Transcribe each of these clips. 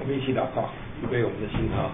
我们一起祷告，预备我们的心哈。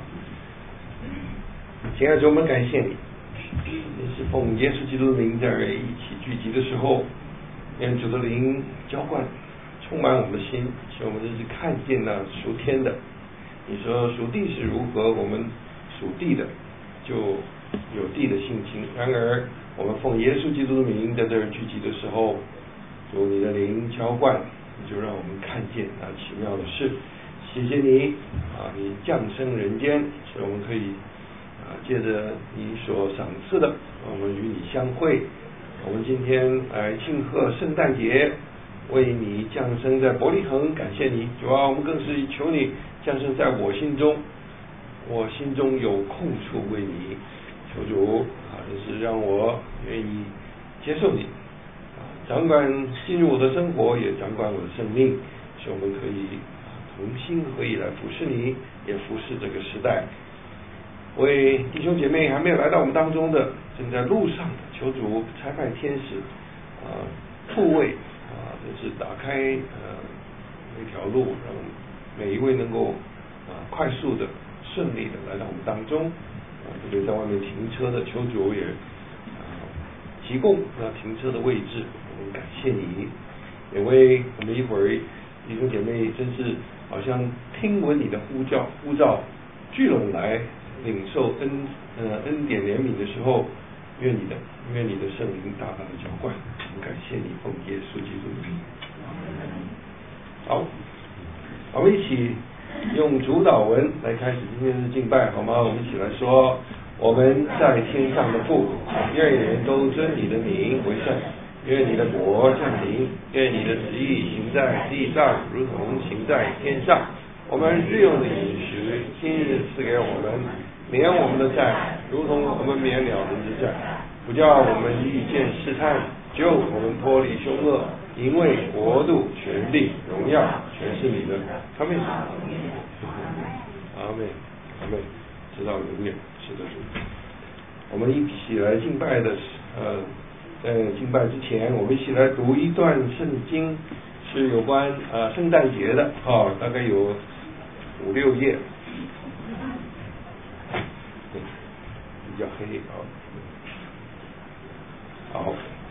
亲爱的主，我们感谢你，你是奉耶稣基督的名在一起聚集的时候，愿主的灵浇灌充满我们的心，使我们真是看见那属天的。你说属地是如何，我们属地的就有地的性情。然而我们奉耶稣基督的名在这儿聚集的时候，主你的灵浇灌，就让我们看见那奇妙的事。谢谢你啊，你降生人间，使我们可以借着你所赏赐的，我们与你相会。我们今天来庆贺圣诞节，为你降生在伯利恒，感谢你主啊，我们更是求你降生在我心中，我心中有空处为你求主啊，就是让我愿意接受你啊，掌管进入我的生活，也掌管我的生命，使我们可以同心合意来服侍你，也服侍这个时代。为弟兄姐妹还没有来到我们当中的，正在路上的，求主差派天使护卫就是打开一条路，让每一位能够快速的顺利的来到我们当中。特别在外面停车的，求主也提供停车的位置。我们感谢你，也为我们一会儿弟兄姐妹真是好像听闻你的呼召聚拢来领受恩典怜悯的时候，愿你的圣灵大大的浇灌。我们感谢你，奉耶稣基督的名。好，我们一起用主祷文来开始今天的敬拜，好吗？我们一起来说：我们在天上的父，愿人都尊你的名为圣，愿你的国降临，愿你的旨意行在地上，如同行在天上。我们日用的饮食，今日赐给我们，免我们的债，如同我们免了人的债，不叫我们遇见试探，救我们脱离凶恶。因为国度、权力、荣耀，全是你的。阿们，阿们，阿们，直到永远。是的，主。我们一起来敬拜的，在敬拜之前，我们一起来读一段圣经，是有关圣诞节的，大概有5-6页，比较黑好。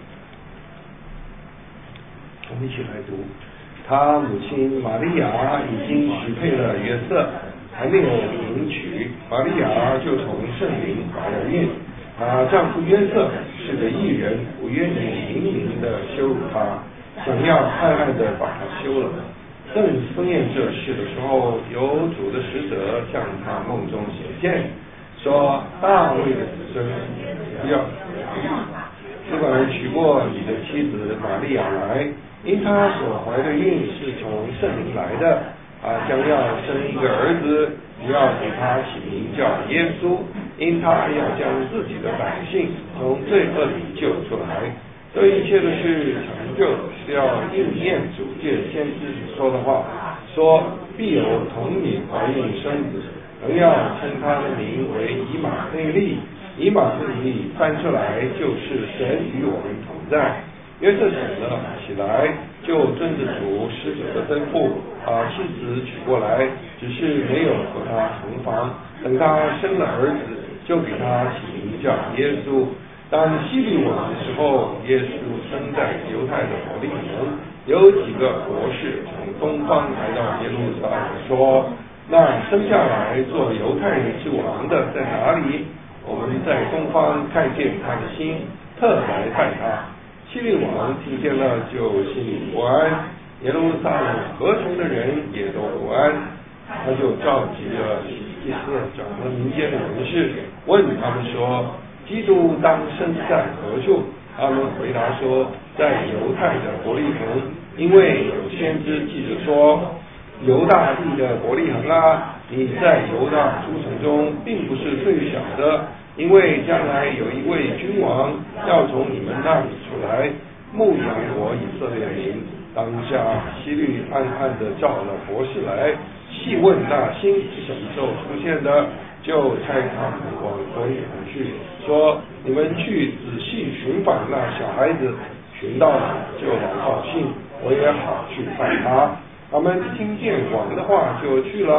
我们一起来读。他母亲玛利亚已经许配了约瑟，还没有迎娶，玛利亚就从圣灵怀了孕。她丈夫约瑟是个义人，不愿意明明的羞辱她，想要暗暗的把她休了。正分验这事的时候，有主的使者向他梦中显现，说：大卫的子孙，不要只管娶过你的妻子玛利亚来，因她所怀的孕是从圣灵来的，将要生一个儿子，你要给他起名叫耶稣，因他要将自己的百姓从罪恶里救出来。这一切的事成就，是要应验主借先知说的话，说必有童女怀孕生子，仍要称他的名为以马内利。以马内利翻出来就是神与我们同在。约瑟醒了起来，就遵着主使者的吩咐，把妻子娶过来，只是没有和他同房。等他生了儿子，就给他起名叫耶稣。当希律王的时候，耶稣生在犹太的伯利恒。有几个博士从东方来到耶路撒冷，说：那生下来做犹太人之王的在哪里？我们在东方看见他的心，特来拜他。希律王听见了，就心里不安，耶路撒冷合成的人也都不安。他就召集了祭司长和民间的人士，问他们说：基督当生在何处？他们回答说：在犹太的伯利恒，因为有先知记着说：犹大地的伯利恒啊，你在犹大诸城中并不是最小的，因为将来有一位君王要从你们那里出来，牧养我以色列民。当下希律暗暗地召了博士来，细问那星是什么时候出现的，就差他们往伯利恒去，说：你们去仔细寻访那小孩子，寻到了就来报信，我也好去拜他。他们听见王的话，就去了，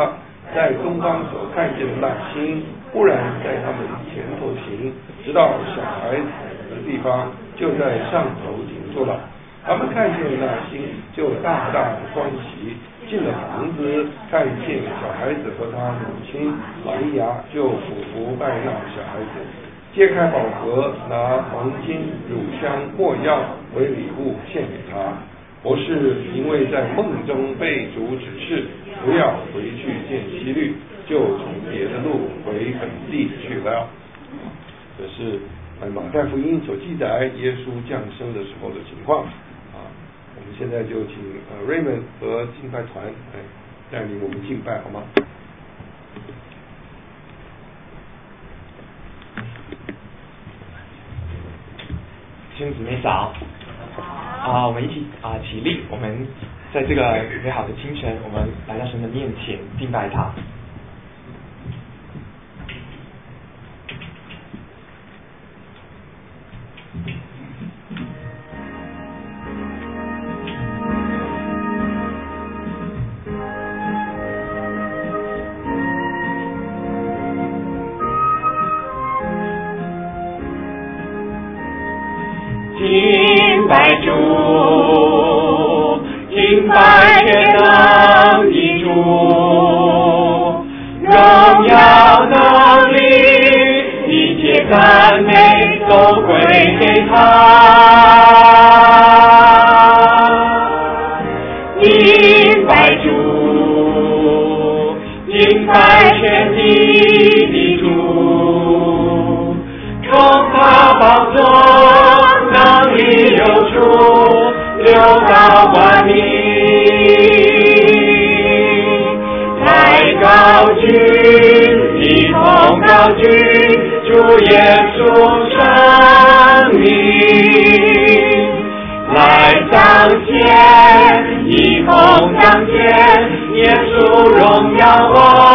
在东方所看见的那星，忽然在他们前头行，直到小孩子的地方，就在上头停住了。他们看见那星，就大大的欢喜。进了房子，看见小孩子和他母亲玛利亚，就俯伏拜那小孩子，揭开宝盒，拿黄金、乳香、没药为礼物献给他。博士因为在梦中被主指示不要回去见希律，就从别的路回本地去了。这是马太福音所记载耶稣降生的时候的情况。我们现在就请Raymond 和敬拜团来带领我们敬拜，好吗？ 弟兄姊妹早，我们一起起立，我们在这个美好的清晨，我们来到神的面前敬拜他。 敬拜主，敬拜全能的主，荣耀能力，一切赞美都归给他。敬拜主，敬拜全能的主，从他宝座能力流出，流到万民，来高举，一同高举主耶稣生命，来彰显，一同彰显耶稣荣耀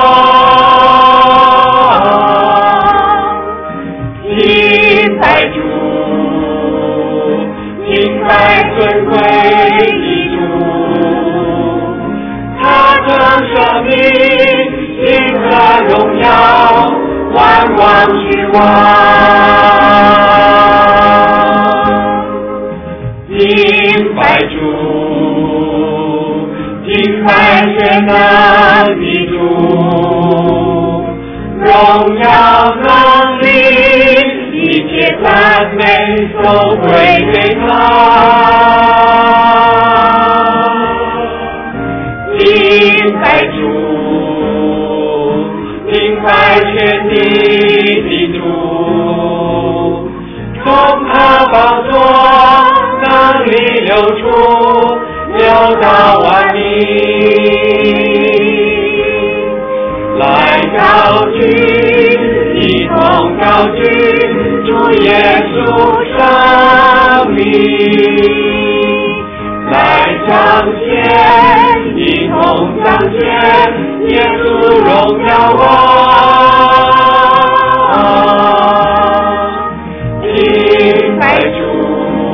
敬拜主，敬拜尊贵的主，他的生命，因他荣耀，万王之王。敬拜主，敬拜全能的主，荣耀能力，一切赞美都归给他。敬拜主，敬拜全地的主，从他宝座能力流出，流到万民，来高举，一同高举主耶稣生命，来彰显，一同彰显耶稣荣耀敬拜主，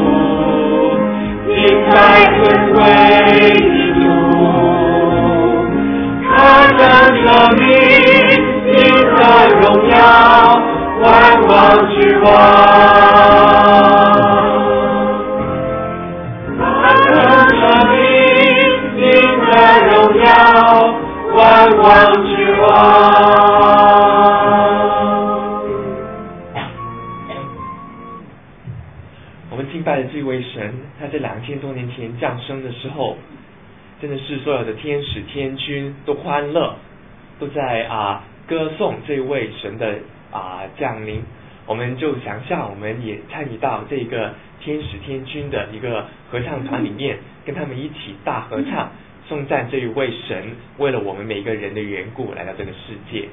敬拜尊贵的主，他的生命，因他荣耀，万王之王。他的生命，因他荣耀，万王之王。 我们敬拜的这位神，他在2000多年前降生的时候，真的是所有的天使天君都欢乐，都在歌颂这位神的降临。我们就想象我们也参与到这个天使天君的一个合唱团里面，跟他们一起大合唱颂赞这一位神为了我们每一个人的缘故来到这个世界。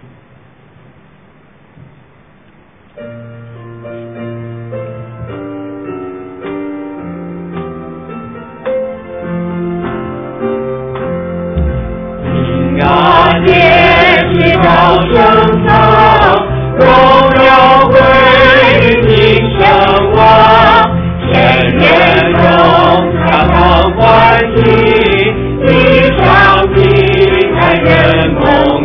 天是高声唱，荣耀归你神王，天眼中他常欢喜，地上平安人梦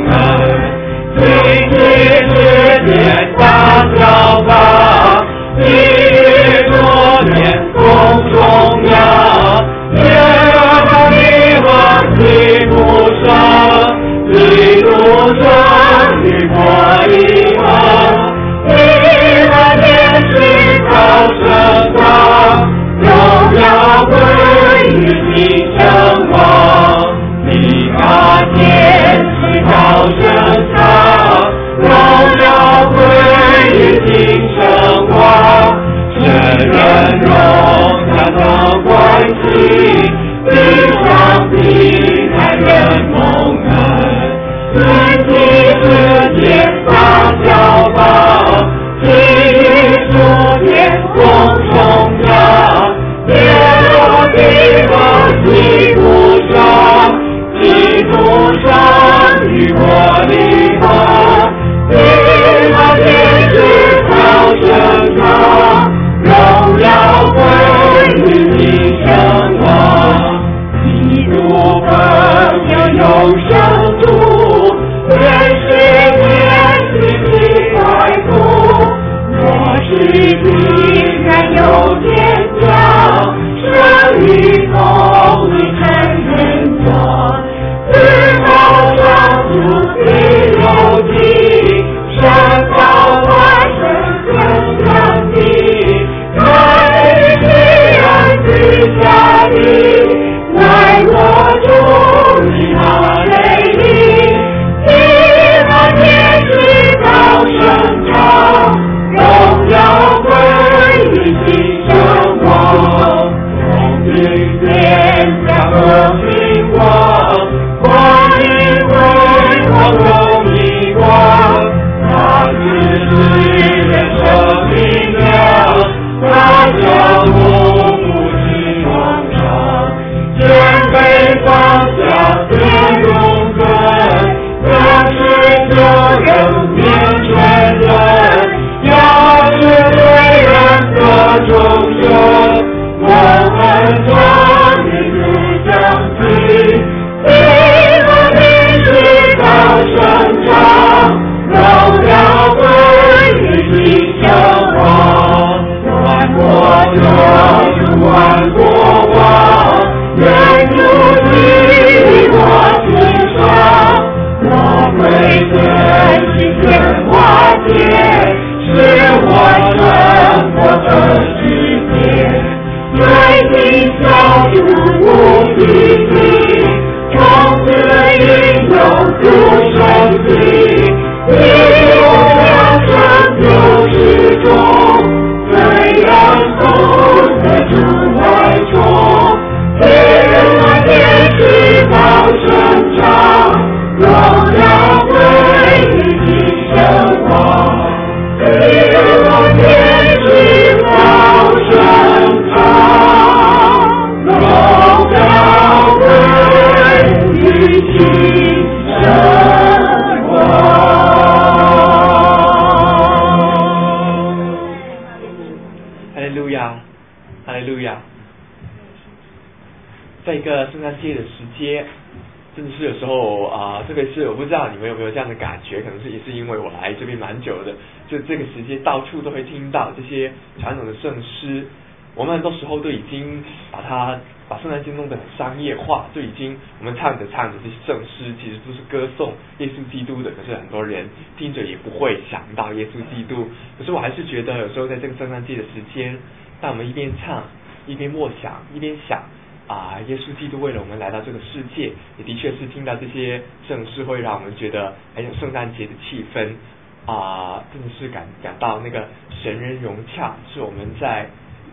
节的时间，真的是有时候特别是我不知道你们有没有这样的感觉，可能是也是因为我来这边蛮久的，就这个时间到处都会听到这些传统的圣诗，我们很多时候都已经把圣诞节弄得很商业化，就已经我们唱着这些圣诗其实都是歌颂耶稣基督的，可是很多人听着也不会想到耶稣基督。可是我还是觉得有时候在这个圣诞节的时间，当我们一边唱一边默想一边想耶稣基督为了我们来到这个世界，也的确是听到这些圣诗会让我们觉得很有圣诞节的气氛真的是感到那个神人融洽，是我们在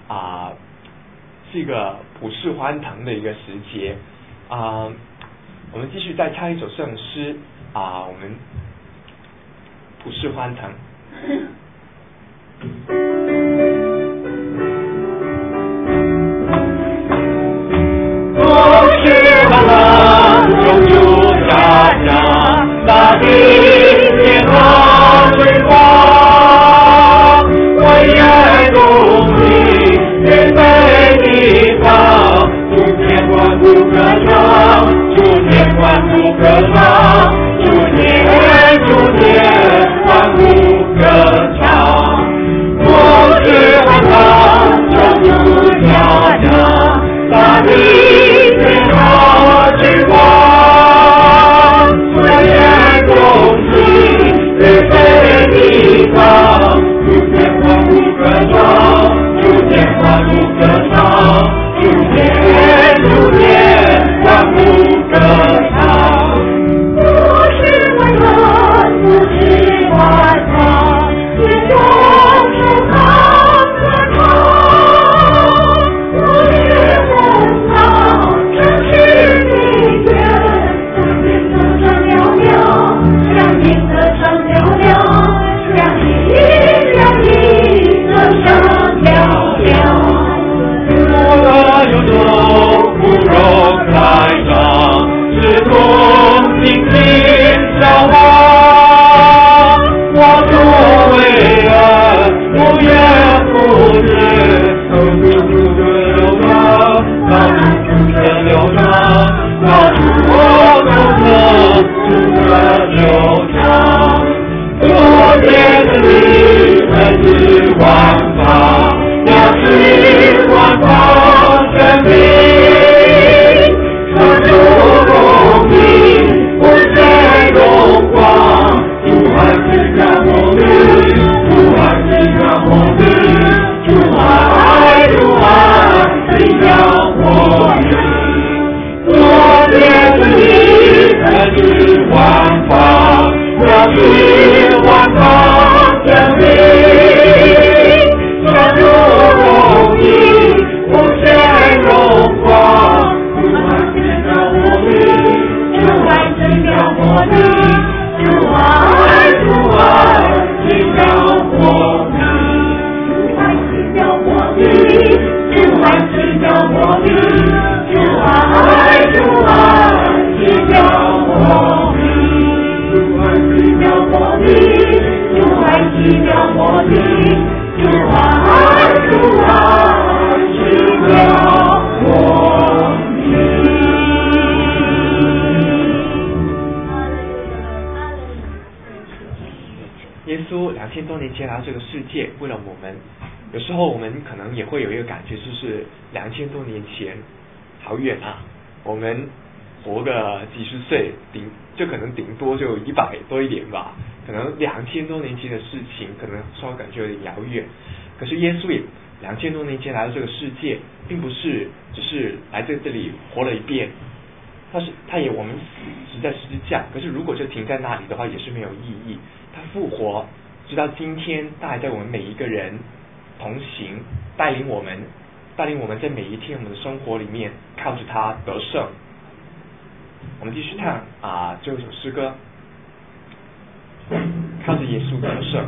是一个普世欢腾的一个时节我们继续再唱一首圣诗我们普世欢腾。 永驻家乡，大地天和君王，万言动力，人类地方，诸天万物歌唱，诸天万物歌唱，诸天万物歌唱，我是汉唐，永驻家乡，大地天和君王，万言动力，人类地方，诸天万物歌唱，诸天万物歌唱，诸天万物歌唱。我是万人，我是万方，天中守康歌唱，我是梦想，城市地远，两边歌唱嘹亮，两边歌唱嘹亮，两翼歌声嘹亮。我有种不容开张，是同心心向往，我主为恩，无怨无知，从主的流淌，到主的流淌，到主的流淌。昨天的你来自万方，要是万方生命，传出公平，无限荣光，主爱是让我们，主爱是让我们，主爱是让我们。昨天的你来自万方，要是万方生命，传出公平，无限荣光，主爱是让我们，主爱是让我们，主爱是让我们，主爱是让我们，主爱是让我们，主爱是让我们，主爱是让我们，主爱是让我们，主爱是让我们。 耶稣2000多年前来到这个世界，为了我们，有时候我们可能也会有一个感觉，就是2000多年前好远我们活个几十岁，就可能顶多就100多一点吧，可能2000多年前的事情可能稍微感觉有点遥远。可是耶稣也2000多年前来到这个世界，并不是只是来这里活了一遍，他也我们死在十字架，可是如果就停在那里的话也是没有意义。他复活直到今天，他还在我们每一个人同行，带领我们在每一天我们的生活里面靠着他得胜。我们继续唱最后一首诗歌，靠着耶稣得胜。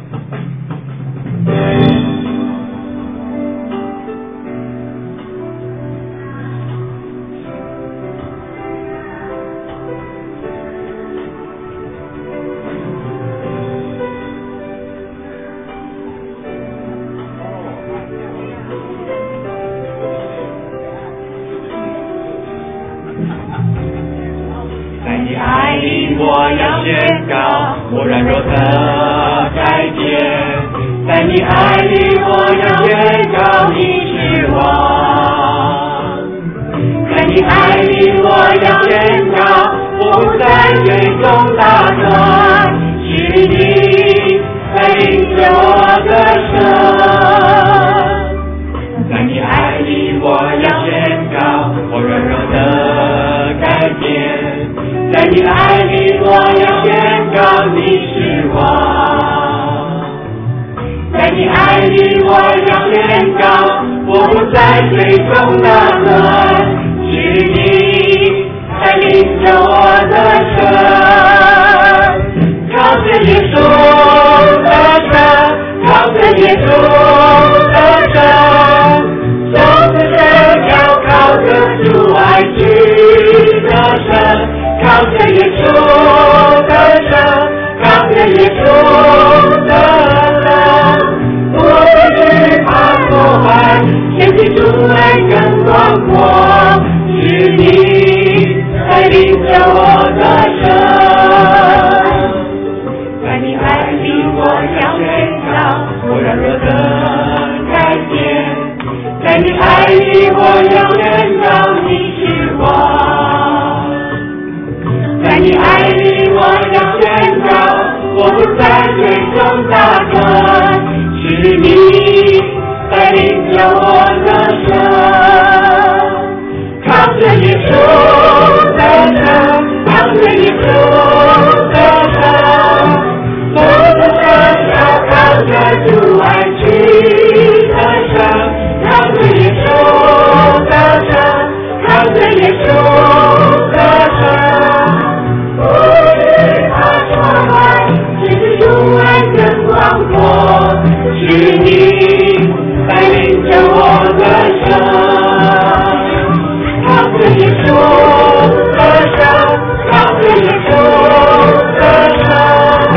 宣告我软弱的改变，在你爱里我要宣告你是王，在你爱里我要宣告我不再追踪打算，是你在领着我的神，在你爱里我要宣告我软弱的改变，在你爱里我要宣告你是王，在你爱里我要宣告我不再追踪打算，是你在领着我的神，靠着耶稣的神，靠着耶稣的神，总是要靠着主爱去的神，靠着耶稣的神，靠着耶稣的神，不惧怕破坏，前进主爱更广阔，是你带领着我的神，在你爱里我要宣告我软弱的改变，在你爱里我要宣告你是王，在你爱里我要宣告我不再追踪打算，是你带领着我的神，靠着耶稣的神，靠着耶稣的神，我的神要靠着主爱去的神，靠着耶稣的神，靠着耶稣的神，不惧怕破坏，只是主爱更广阔，是你带领着我的神，靠着耶稣的神，靠着耶稣的神，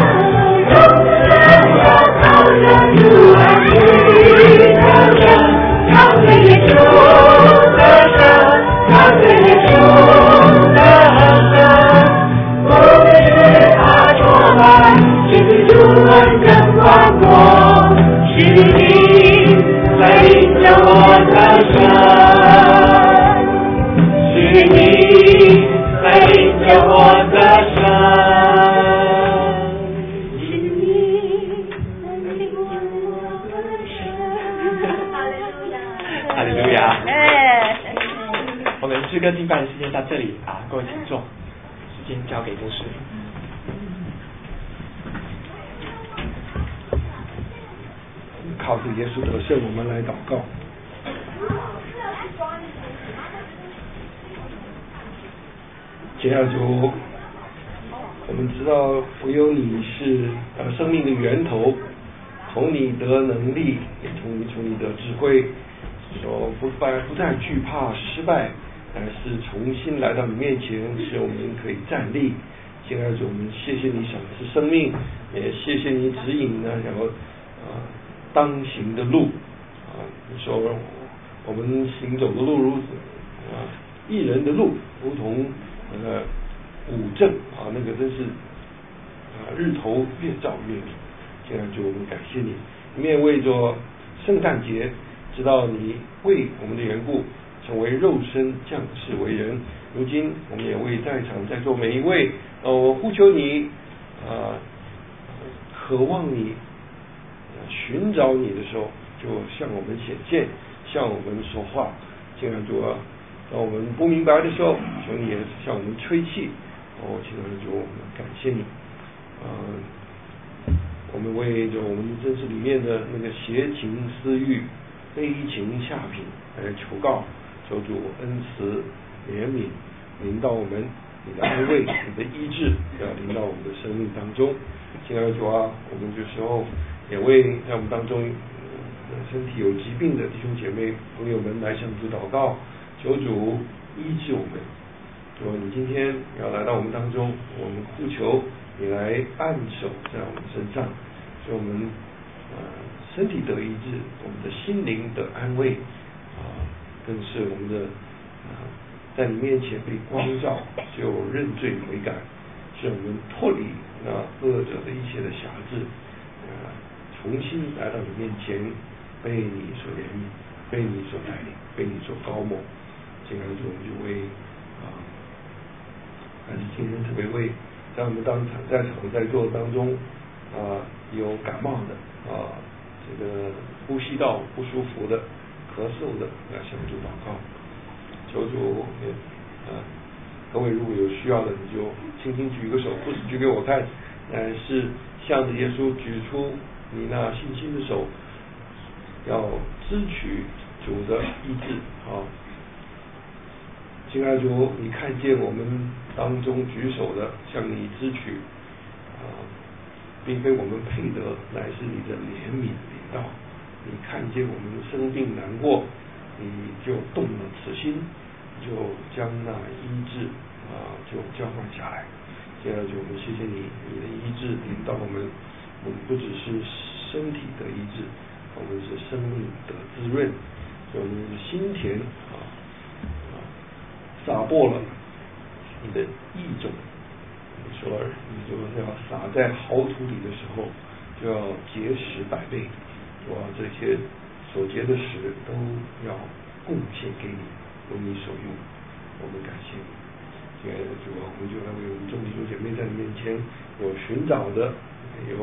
要靠着主爱去的神，靠着耶稣的神，靠着耶稣的神，不惧怕挫败，只是主爱更广阔，是你带领着我的神，是你带领着我的神，是你带领着我的神， 哈利路亚！我们诗歌敬拜的时间到这里啊，各位请坐，时间交给牧师。 靠着耶稣得胜，我们来祷告。亲爱的主，我们知道唯有你是生命的源头，从你得能力，也从你得智慧，说不再惧怕失败，而是重新来到你面前，使我们可以站立。亲爱的主，我们谢谢你赏赐生命，也谢谢你指引然后当行的路你说我们行走的路如义人的路如同午正那个真是日头越照越明。现在就我们感谢你，你也为着圣诞节知道你为我们的缘故成为肉身降世为人，如今我们也为在座每一位呼求你渴望你寻找你的时候就向我们显现，向我们说话。亲爱的主当我们不明白的时候，求你也向我们吹气。亲爱的主，我们感谢你。我们为着我们真实里面的那个邪情私欲、悲情下品来求告，求主恩慈怜悯临到我们，你的安慰、你的医治要临到我们的生命当中。亲爱的主我们这时候也为在我们当中身体有疾病的弟兄姐妹朋友们来向主祷告，求主医治我们。主你今天要来到我们当中，我们呼求你来按手在我们身上，使我们身体得医治，我们的心灵得安慰更是我们的在你面前被光照，就认罪悔改，使我们脱离切的瑕疵，重新来到你面前，被你所怜悯，被你所带领，被你所高抹。这样子我们就为还是今天特别为在我们在座当中有感冒的这个呼吸道不舒服的、咳嗽的，要向主祷告，求主各位如果有需要的，你就轻轻举个手，不是举给我看，是向着耶稣举出你那信心的手，要支取主的医治。亲爱的主，你看见我们当中举手的向你支取并非我们配得，乃是你的怜悯临到。你看见我们生病难过，你就动了慈心，就将那医治就交换下来。现在就我们谢谢你，你的医治临到我们不只是身体的医治，我们是生命的滋润，我们的心田撒播了你的义种。你说要撒在好土里的时候，就要结实100倍。这些所结的实都要贡献给你，为你所用。我们感谢你，亲爱的主，我们就来为我们众弟兄姐妹在你面前有寻找的，有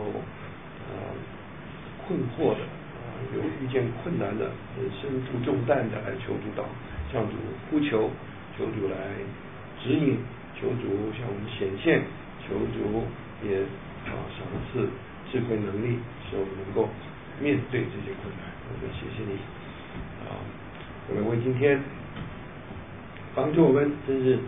困惑的，有遇见困难的，身负重担的，来求主向主呼求，求主来指引，求主向我们显现，求主也赏赐智慧能力，使我们能够面对这些困难。我们谢谢你我们为今天帮助我们，真是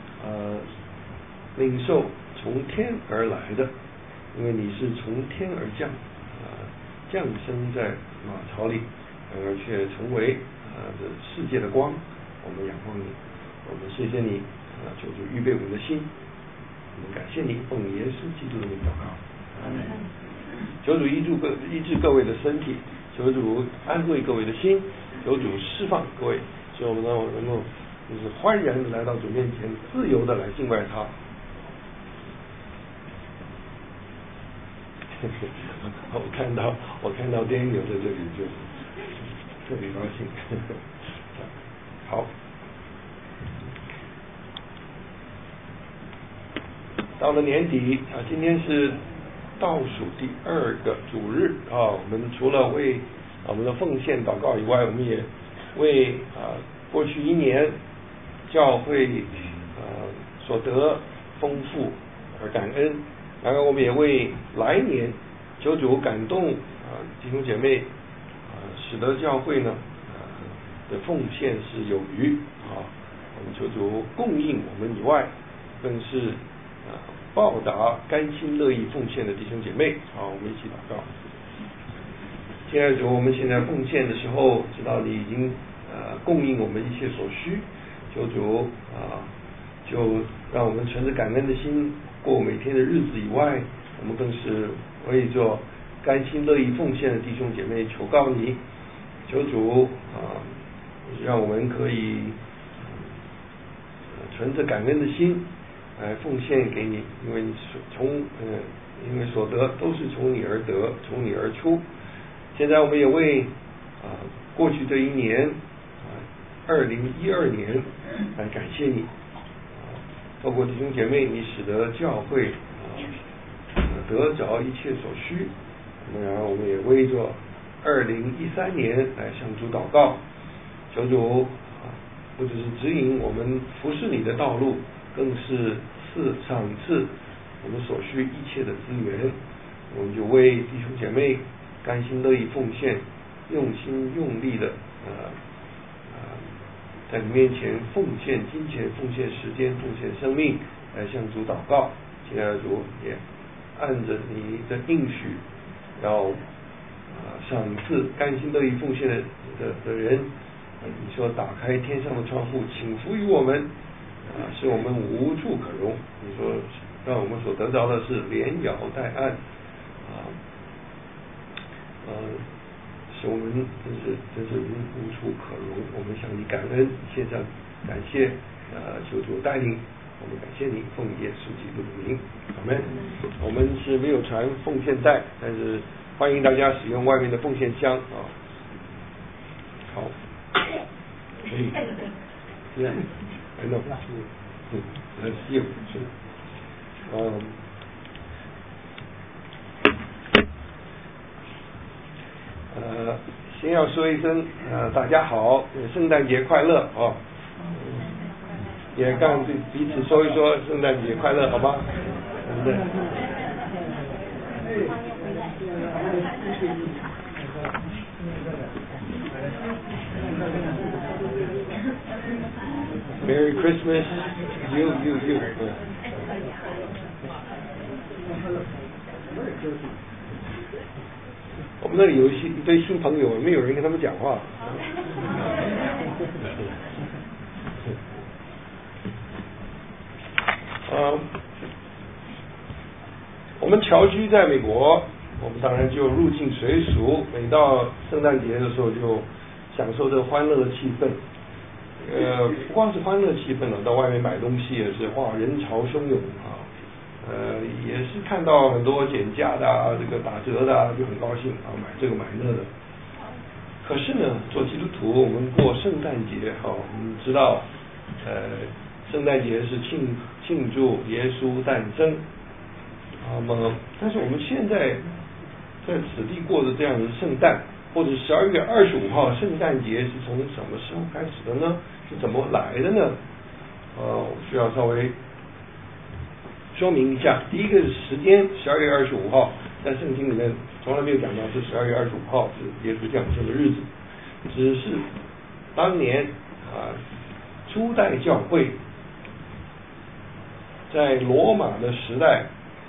领受从天而来的，因为你是从天而降降生在马槽里，而却成为这世界的光。我们仰望你，我们谢谢你求主预备我们的心，我们感谢你，奉耶稣基督的名祷告，阿门。求主医治各位的身体，求主安慰各位的心，求主释放各位，使我们能够就是欢然的来到主面前，自由的来敬拜他。我看到电影有在这里，就特别高兴。好，到了年底今天是倒数第2个主日我们除了为我们的奉献祷告以外，我们也为过去1年教会所得丰富而感恩，然后我们也为来年求主感动弟兄姐妹使得教会呢的奉献是有余我们求主供应我们以外，更是报答甘心乐意奉献的弟兄姐妹。我们一起祷告。亲爱的主，我们现在奉献的时候，知道你已经供应我们一切所需，求主就让我们存着感恩的心过每天的日子以外，我们更是为做甘心乐意奉献的弟兄姐妹求告你，求主让我们可以存着感恩的心来奉献给你，因为因为所得都是从你而得，从你而出。现在我们也为过去这1年2012年来感谢你，透过弟兄姐妹，你使得教会得着一切所需。然后我们也为着2013年来向主祷告，求主不只是指引我们服侍你的道路，更是赏赐我们所需一切的资源。我们就为弟兄姐妹甘心乐意奉献，用心用力的在你面前奉献金钱、奉献时间、奉献生命来向主祷告。亲爱的主，也按着你的应许，要赏赐甘心乐意奉献的人。你说打开天上的窗户，请福于我们使我们无处可容。你说让我们所得着的是连摇带按使我们真是无处可容。我们向你感恩，献上感谢求主带领我们感谢你，奉耶稣基督的名，阿们。我们是没有传奉献袋，但是欢迎大家使用外面的奉献箱啊。好，可以。Yeah, I know. That's you. 先要说一声大家好，圣诞节快乐哦！也跟彼此说一说圣诞节快乐，好吧？对。Merry Christmas, you. 我们那里有一堆新朋友，没有人跟他们讲话。我们侨居在美国，我们当然就入境随俗，每到圣诞节的时候就享受这欢乐的气氛。不光是欢乐气氛了，到外面买东西也是哇，人潮汹涌啊。也是看到很多减价的这个打折的就很高兴啊，买这个买那的。可是呢，做基督徒我们过圣诞节我们知道圣诞节是庆祝耶稣诞生。但是我们现在在此地过的这样的圣诞，或者12月25号圣诞节是从什么时候开始的呢？是怎么来的呢？我需要稍微说明一下。第一个是时间，12月25号，在圣经里面从来没有讲到是12月25号是耶稣降生的日子，只是当年初代教会在罗马的时代，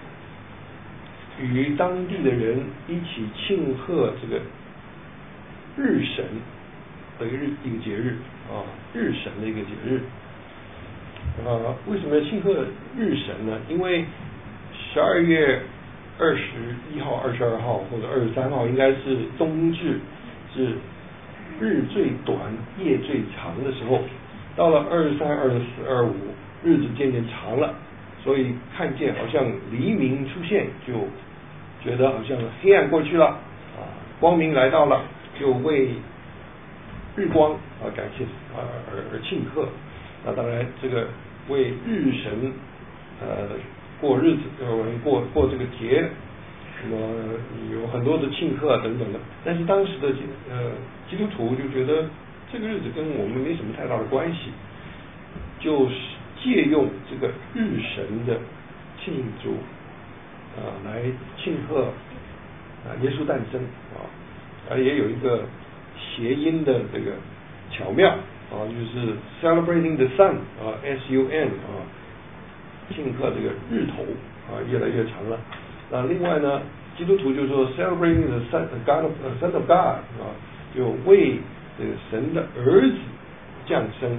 与当地的人一起庆贺这个日神的一个节日日神的一个节日。为什么要庆贺日神呢？因为12月21号、22号或者23号应该是冬至，是日最短、夜最长的时候。到了23、24、25，日子渐渐长了，所以看见好像黎明出现，就觉得好像黑暗过去了光明来到了，就为日光感谢而庆贺。那当然这个为日神过日子，过这个节，那么有很多的庆贺等等的。但是当时的基督徒就觉得这个日子跟我们没什么太大的关系，就是借用这个日神的庆祝来庆贺耶稣诞生也有一个谐音的这个巧妙就是 celebrating the sun sun 庆贺这个日头越来越长了。那另外呢，基督徒就说 celebrating the son of God 就为这个神的儿子降生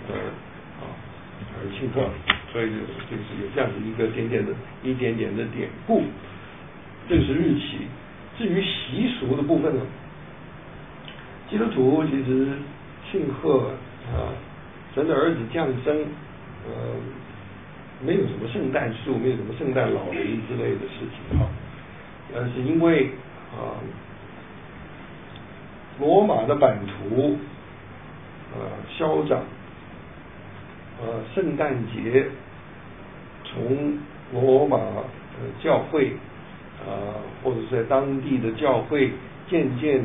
而庆贺，所以就是有这样子一点点的典故。这个是日期。至于习俗的部分呢，基督徒其实庆贺神的儿子降生没有什么圣诞树，没有什么圣诞老人之类的事情是因为罗马的版图嚣张圣诞节从罗马教会或者是在当地的教会渐渐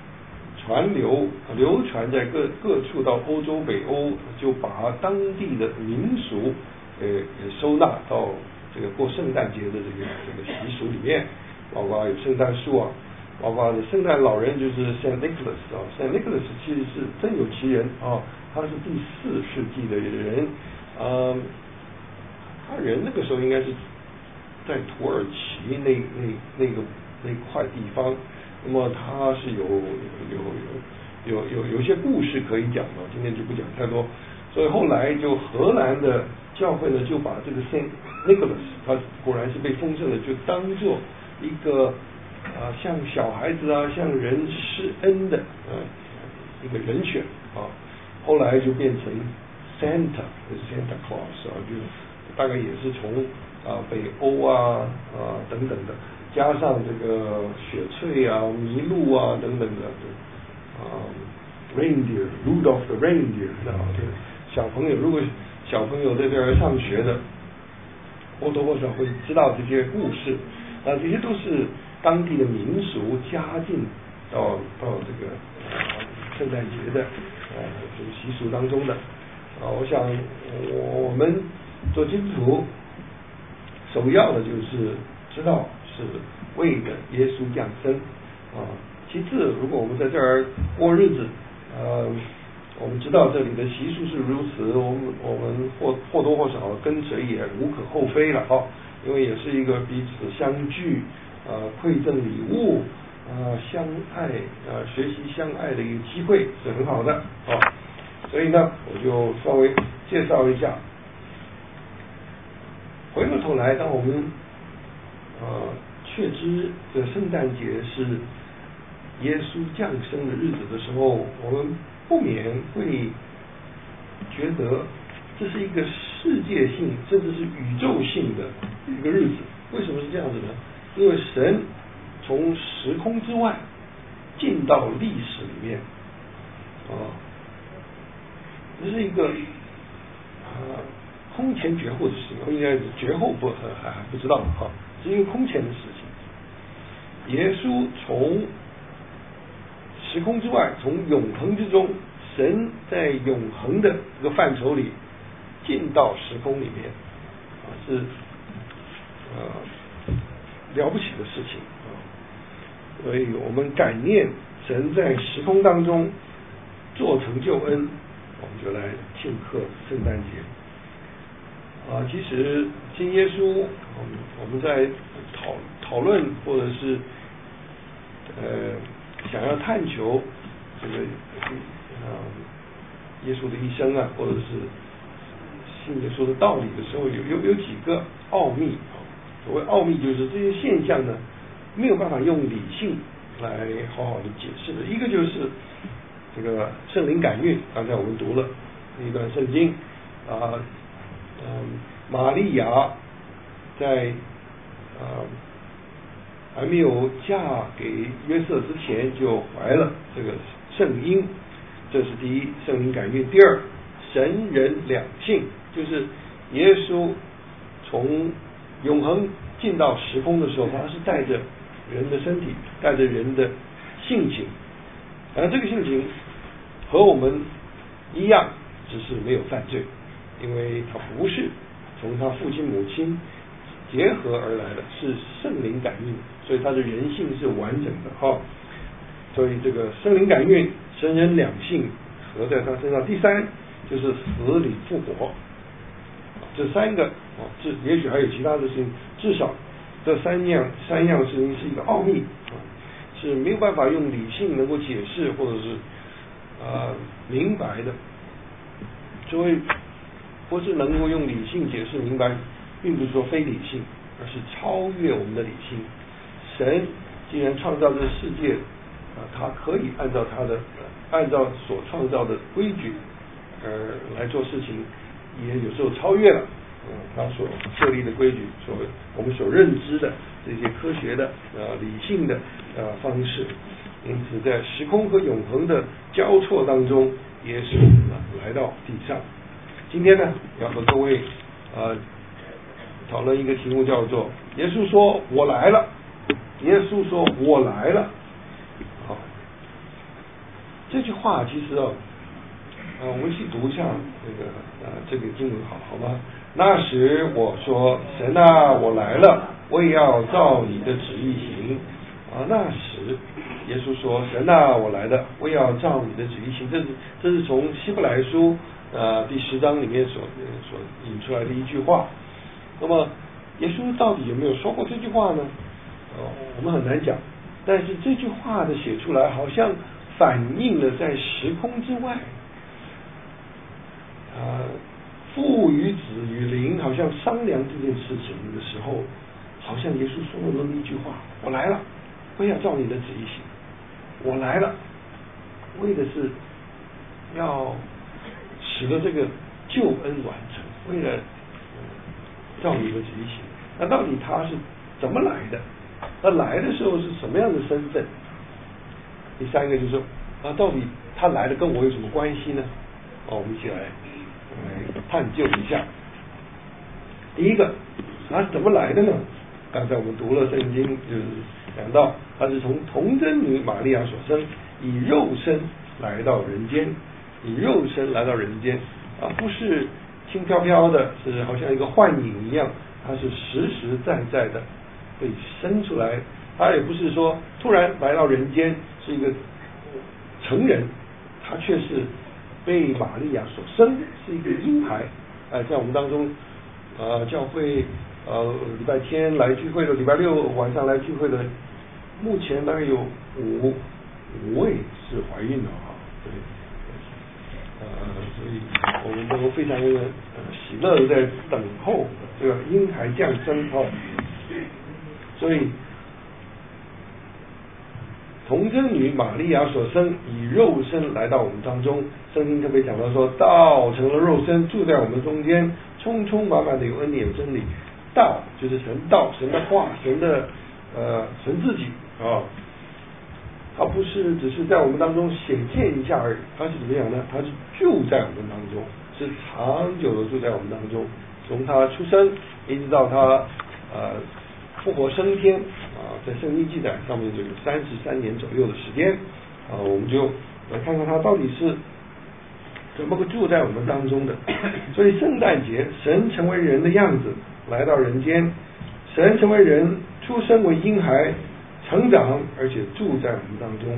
流传在各处到欧洲北欧，就把当地的民俗也收纳到这个过圣诞节的这个习俗里面，包括有圣诞树包括圣诞老人就是 Saint Nicholas Saint Nicholas 其实是真有其人他是第4世纪的人他人那个时候应该是在土耳其那块地方，那么他是有些故事可以讲今天就不讲太多。所以后来就荷兰的教会呢，就把这个 Saint Nicholas 他果然是被丰盛的，就当做一个像小孩子向人施恩的一个人选后来就变成 Santa Claus 大概也是从北欧等等的，加上这个雪翠麋鹿等等的reindeer Rudolph the reindeer 小朋友，如果小朋友在这儿上学的，或多或少会知道这些故事，这些都是当地的民俗加进到这个圣诞节的这个习俗当中的我想我们做基督徒首要的就是知道是为了耶稣降生其次，如果我们在这儿过日子我们知道这里的习俗是如此，我们或多或少跟随也无可厚非了因为也是一个彼此相聚馈赠礼物相爱学习相爱的一个机会，是很好的所以呢，我就稍微介绍一下。回过头来，当我们确知这圣诞节是耶稣降生的日子的时候，我们不免会觉得这是一个世界性甚至是宇宙性的一个日子。为什么是这样子呢？因为神从时空之外进到历史里面这是一个空前绝后的事情，应该是绝后还不知道是一个空前的事情。耶稣从时空之外，从永恒之中，神在永恒的这个范畴里进到时空里面是了不起的事情所以我们感念神在时空当中做成救恩，我们就来庆贺圣诞节其实信耶稣我们在讨论或者是想要探求这个耶稣的一生或者是信耶稣的道理的时候，有几个奥秘所谓奥秘就是这些现象呢没有办法用理性来好好的解释的。一个就是这个圣灵感孕，刚才我们读了一段圣经玛利亚在还没有嫁给约瑟之前就怀了这个圣婴，这是第一，圣灵感孕。第二，神人两性，就是耶稣从永恒进到时空的时候，他是带着人的身体，带着人的性情，而这个性情和我们一样，只是没有犯罪，因为他不是从他父亲母亲结合而来的，是圣灵感孕，所以他的人性是完整的所以这个圣灵感孕，神人两性合在他身上。第三就是死里复活，这三个也许还有其他的事情，至少这三样事情是一个奥秘是没有办法用理性能够解释或者是明白的。所以不是能够用理性解释明白，并不是说非理性，而是超越我们的理性。神既然创造这个世界他可以按照所创造的规矩来做事情，也有时候超越了他所设立的规矩，我们所认知的这些科学的理性的方式。因此在时空和永恒的交错当中，耶稣来到地上。今天呢，要和各位讨论一个题目，叫做耶稣说我来了。耶稣说我来了这句话其实我们一起读一下这个经文好吗？那时我说神我来了，我也要照你的旨意行那时耶稣说神我来了，我也要照你的旨意行。这是从希伯来书第10章里面所引出来的一句话。那么耶稣到底有没有说过这句话呢？我们很难讲，但是这句话的写出来好像反映了在时空之外父与子与灵好像商量这件事情的时候，好像耶稣说了那么一句话，我来了，我要照你的旨意行。我来了，为的是要使得这个救恩完成，为了照你的旨意行。那到底他是怎么来的？他来的时候是什么样的身份？第三个就是说到底他来的跟我有什么关系呢？我们一起来探究一下。第一个，他是怎么来的呢？刚才我们读了圣经，就是讲到他是从童贞女玛利亚所生，以肉身来到人间，以肉身来到人间不是轻飘飘的，是好像一个幻影一样，他是实实在在的被生出来。他也不是说突然来到人间是一个成人，他却是被玛利亚所生，是一个婴孩。在我们当中教会礼拜天来聚会的，礼拜六晚上来聚会的，目前大概有五位是怀孕的对，所以我们都非常喜乐的在等候这个婴孩降生所以童贞女玛利亚所生，以肉身来到我们当中。圣经特别讲到说，道成了肉身，住在我们中间，充充满满的有恩典有真理。道就是神道，神的话，神的神自己他不是只是在我们当中显现一下而已，他是怎么样呢？他是住在我们当中，是长久的住在我们当中，从他出生一直到他复活升天在圣经记载上面就有33年左右的时间我们就来看看他到底是怎么个住在我们当中的。所以圣诞节，神成为人的样子来到人间，神成为人，出生为婴孩，成长，而且住在我们当中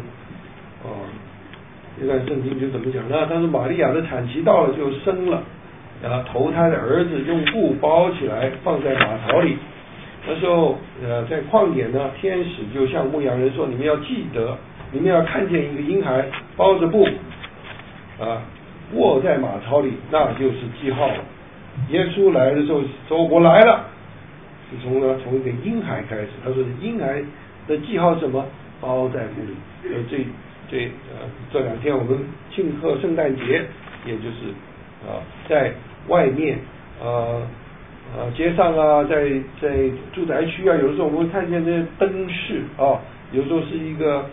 这段圣经就怎么讲呢？他说玛利亚的产期到了，就生了头胎的儿子，用布包起来放在马槽里。那时候在旷野呢，天使就向牧羊人说，你们要记得，你们要看见一个婴孩包着布卧在马槽里，那就是记号了。耶稣来的时候说我来了，是从一个婴孩开始。他说婴孩的记号是什么？包在布里。这2天我们庆贺圣诞节，也就是在外面街上在住宅区有的时候我们会看见这些灯饰有时候是一个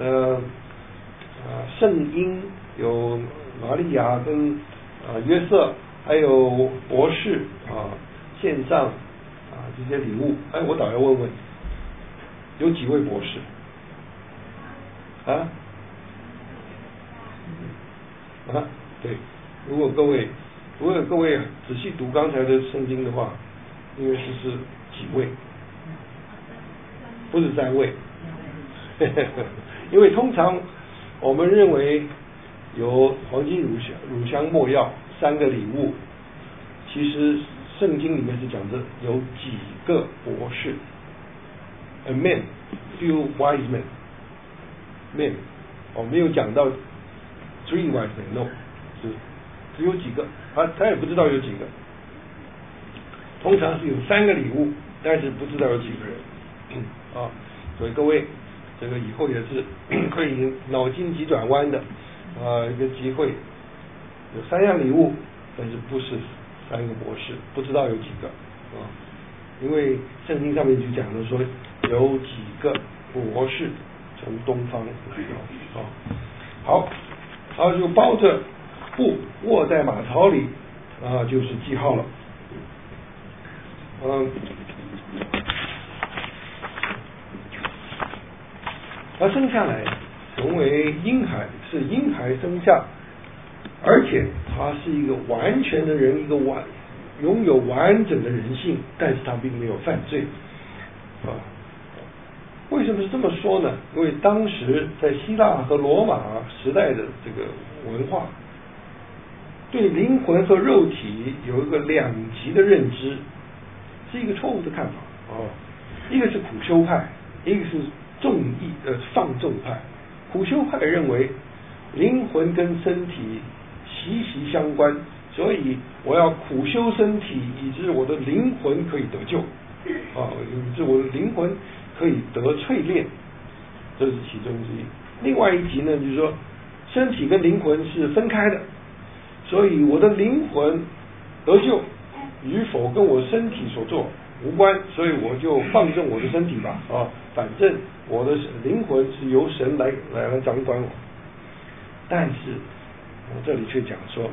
圣婴，有玛利亚跟约瑟，还有博士献上这些礼物。我倒要问问，有几位博士对，如果各位仔细读刚才的圣经的话，因为是几位，不是3位因为通常我们认为有黄金、乳香、没药3个礼物，其实圣经里面是讲着有几个博士 ，a man, few wise men， 没有讲到 3 wise men， no， 只有几个，他也不知道有几个，通常是有3个礼物，但是不知道有几个人所以各位这个以后也是可以脑筋急转弯的一个机会，有3样礼物，但是不是3个博士，不知道有几个因为圣经上面就讲了说有几个博士从东方来到好，然后就包着布卧在马槽里就是记号了。他生下来成为婴孩，是婴孩生下，而且他是一个完全的人，一个拥有完整的人性，但是他并没有犯罪为什么是这么说呢？因为当时在希腊和罗马时代的这个文化，对灵魂和肉体有一个2极的认知，是一个错误的看法一个是苦修派，一个是放纵派。苦修派认为灵魂跟身体息息相关，所以我要苦修身体，以致我的灵魂可以得救以致我的灵魂可以得淬炼，这是其中之一。另外一集呢，就是说身体跟灵魂是分开的，所以我的灵魂得救， 与否跟我身体所做无关，所以我就放纵我的身体吧反正我的灵魂是由神来掌管我。但是我这里却讲说，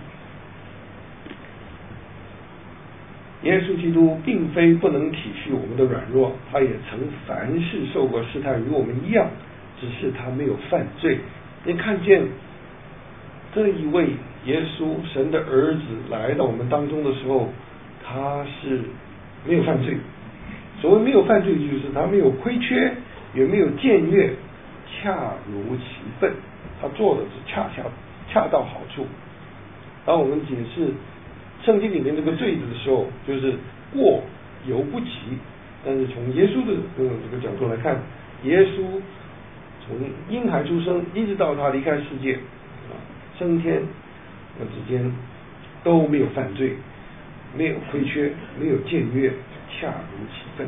耶稣基督并非不能体恤我们的软弱，他也曾凡事受过试探，与我们一样，只是他没有犯罪。你看见这一位耶稣神的儿子来到我们当中的时候，他是没有犯罪。所谓没有犯罪，就是他没有亏缺，也没有僭越，恰如其分，他做的是恰到好处。当我们解释圣经里面这个罪的时候，就是过犹不及。但是从耶稣的这个角度来看，耶稣从婴孩出生一直到他离开世界升天之间都没有犯罪，没有亏缺，没有僭越，恰如其分。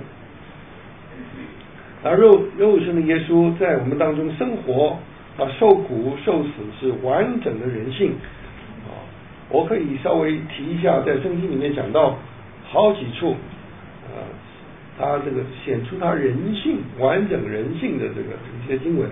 而肉身的耶稣在我们当中生活受苦受死，是完整的人性我可以稍微提一下，在圣经里面讲到好几处他这个显出他人性完整人性的这个一些经文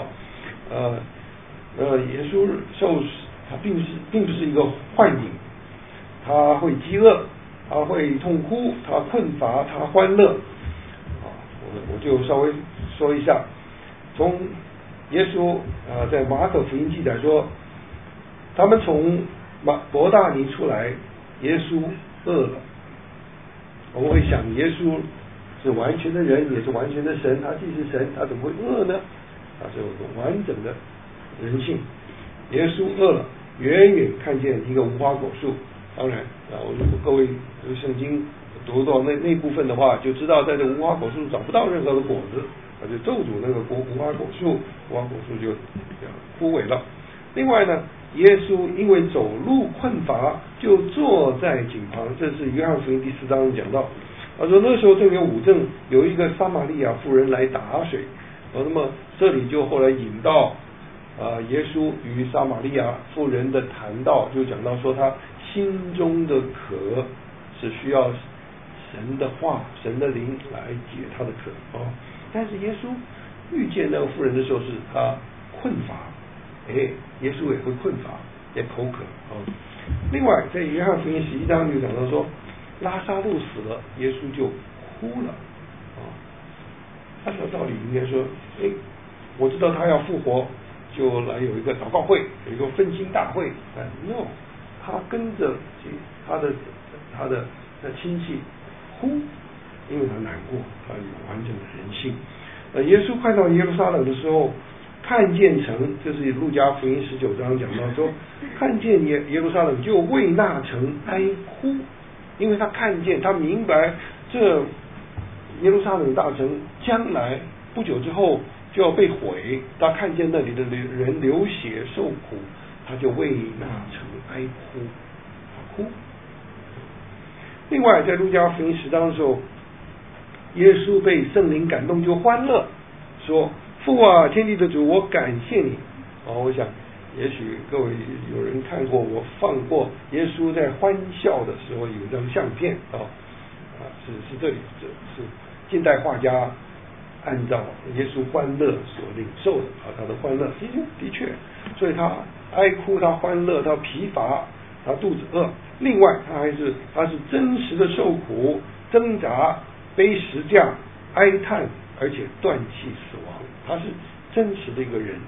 耶稣受死，他并不是一个幻影，他会饥饿，他会痛哭，他困乏，他欢乐我就稍微说一下。从耶稣在马可福音记载说，他们从伯大尼出来，耶稣饿了。我们会想，耶稣是完全的人，也是完全的神，他既是神，他怎么会饿呢？他是有个完整的人性。耶稣饿了，远远看见一个无花果树。当然如果各位圣经读到那部分的话，就知道在这无花果树找不到任何的果子，他就咒诅那个无花果树，无花果树就枯萎了。另外呢，耶稣因为走路困乏，就坐在井旁。这是约翰福音第4章讲到，他说那时候正有午正，有一个撒玛利亚妇人来打水。那么这里就后来引到耶稣与撒玛利亚妇人的谈到，就讲到说他心中的渴是需要神的话、神的灵来解他的渴但是耶稣遇见那个妇人的时候，是他困乏，耶稣也会困乏，也口渴另外在约翰福音11章就讲到说，拉撒路死了，耶稣就哭了按照道理应该说我知道他要复活，就来有一个祷告会，有一个奋兴大会no， 他跟着他的亲戚哭，因为他难过，他有完整的人性。耶稣快到耶路撒冷的时候，看见城，这是路加福音19章讲到说，看见耶路撒冷就为那城哀哭，因为他看见，他明白这耶路撒冷大城将来不久之后就要被毁，他看见那里的人流血受苦，他就为那城哀哭，他哭。另外在路加福音10章的时候，耶稣被圣灵感动就欢乐，说父啊，天地的主，我感谢你我想也许各位有人看过我放过耶稣在欢笑的时候有一张相片是这里是近代画家按照耶稣欢乐所领受的他的欢乐的确，所以他哀哭，他欢乐，他疲乏，他肚子饿。另外他是真实的受苦、挣扎、背十架、哀叹，而且断气死亡，他是真实的一个人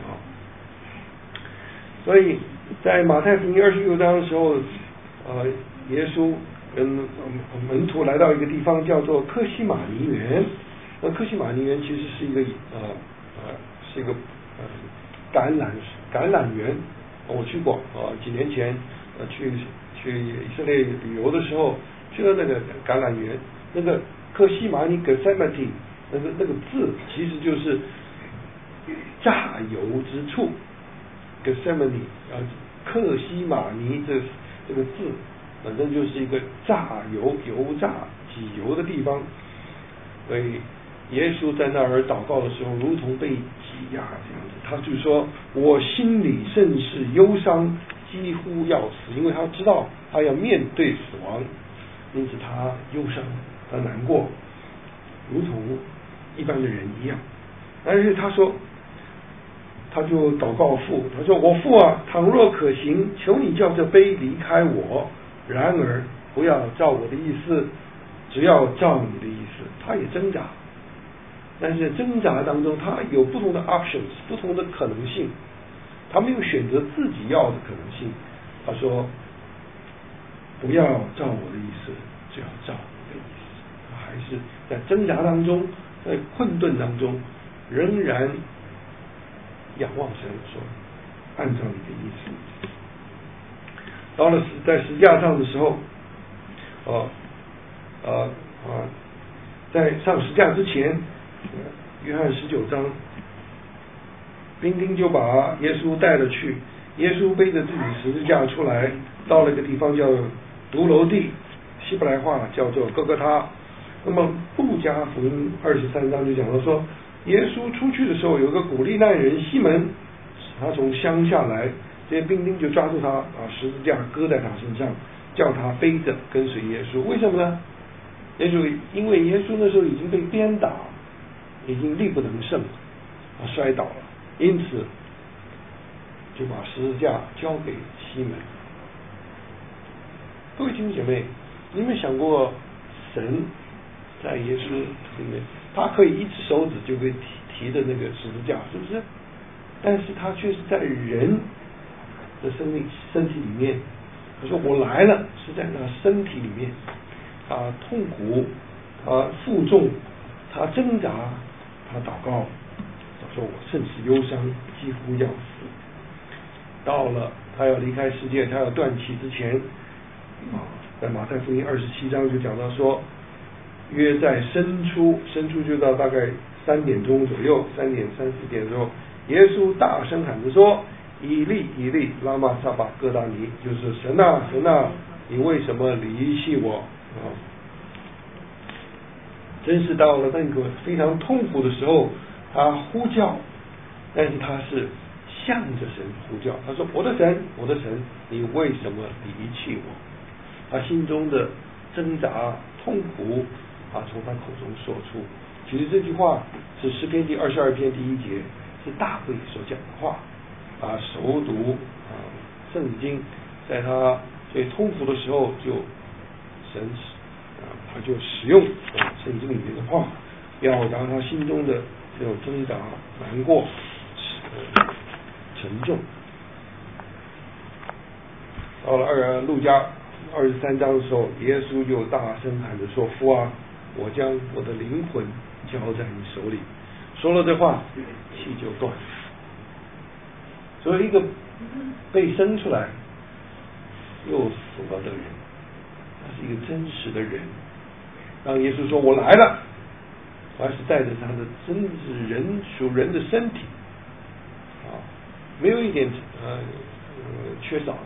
所以在马太福音26章的时候耶稣跟门徒来到一个地方叫做客西马尼园。客西马尼园其实是一个橄榄园，我去过几年前去以色列旅游的时候去了那个橄榄园，那个客西马尼 Gethsemane 那个字其实就是榨油之处 Gethsemane 客西马尼这个字本身就是一个榨油榨挤油的地方，所以耶稣在那儿祷告的时候如同被挤压这样子，他就说我心里甚是忧伤，几乎要死，因为他知道他要面对死亡。 因此他忧伤，他难过，如同一般的人一样。但是他说，他就祷告父，他说：“我父啊，倘若可行，求你叫这杯离开我，然而不要照我的意思，只要照你的意思。”他也挣扎，但是挣扎当中他有不同的 options， 不同的可能性，他没有选择自己要的可能性。他说：“不要照我的意思，只要照你的意思。”他还是在挣扎当中，在困顿当中，仍然仰望神，说：“按照你的意思。”到了在十字架上的时候，在上十字架之前，约翰19章，兵丁就把耶稣带了去。耶稣背着自己十字架出来，到了一个地方叫独楼地，希伯来话叫做哥哥他。那么路加福音23章就讲到说，耶稣出去的时候，有个古利奈人西门，他从乡下来，这些兵丁就抓住他，把十字架搁在他身上，叫他背着跟随耶稣。为什么呢？因为耶稣那时候已经被鞭打，已经力不能胜，摔倒了，因此就把十字架交给西门。各位弟兄姐妹，你有没有想过，神在耶稣里面，他可以一只手指就可以提的那个十字架，是不是？但是他却是在人的身体里面。他说：“我来了，是在他身体里面。他痛苦，他负重，他挣扎，他祷告。他说我甚是忧伤，几乎要死。”到了他要离开世界，他要断气之前，在马太福音27章就讲到说，约在申初就到大概3点钟左右，3点3、4点钟，耶稣大声喊着说：“以利以利，拉玛撒巴各达尼，就是神啊神啊，你为什么离弃我？”真是到了那个非常痛苦的时候，他呼叫，但是他是向着神呼叫。他说：“我的神，我的神，你为什么离弃我？”他心中的挣扎、痛苦从他口中说出。其实这句话是诗篇第22篇第1节，是大卫所讲的话。熟读圣经，在他最痛苦的时候，他就使用圣经里面的话，表达他心中的这种挣扎、难过、沉重。到了路加23章的时候，耶稣就大声喊着说：“父啊，我将我的灵魂交在你手里。”说了这话，气就断了。所以一个被生出来又死了的人，他是一个真实的人。当耶稣说我来了，而是带着他的真是属人的身体，没有一点缺少。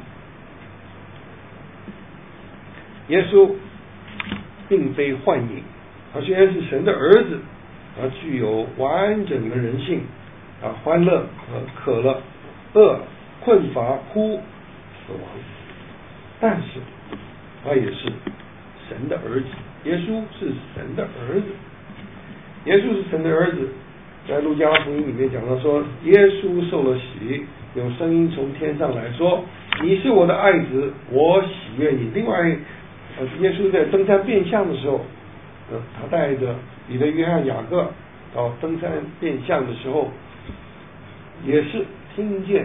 耶稣并非幻影，他虽然是神的儿子，具有完整的人性，欢乐和渴乐，饿、困乏、哭、死亡，但是他也是神的儿子。耶稣是神的儿子，耶稣是神的儿子。在路加福音里面讲到说，耶稣受了洗，有声音从天上来说：“你是我的爱子，我喜悦你。”另外，耶稣在登山变相的时候，他带着彼得、约翰、雅各到登山变相的时候，也是听见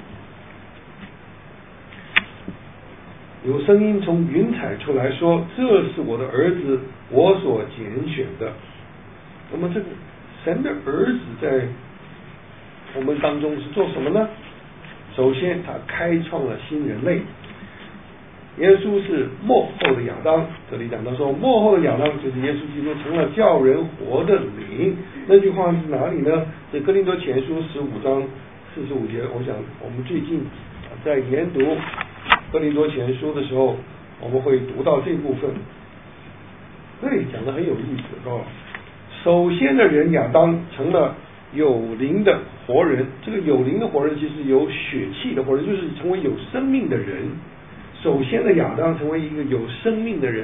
有声音从云彩出来说：“这是我的儿子，我所拣选的。”那么这个神的儿子在我们当中是做什么呢？首先他开创了新人类。耶稣是末后的亚当，这里讲到说末后的亚当就是耶稣基督成了叫人活的灵。那句话是哪里呢？在哥林多前书15章45节。我想我们最近在研读哥林多前书的时候，我们会读到这部分。这里讲的很有意思首先的人亚当成了有灵的活人，这个有灵的活人其实有血气的活人，就是成为有生命的人。首先的亚当成为一个有生命的人，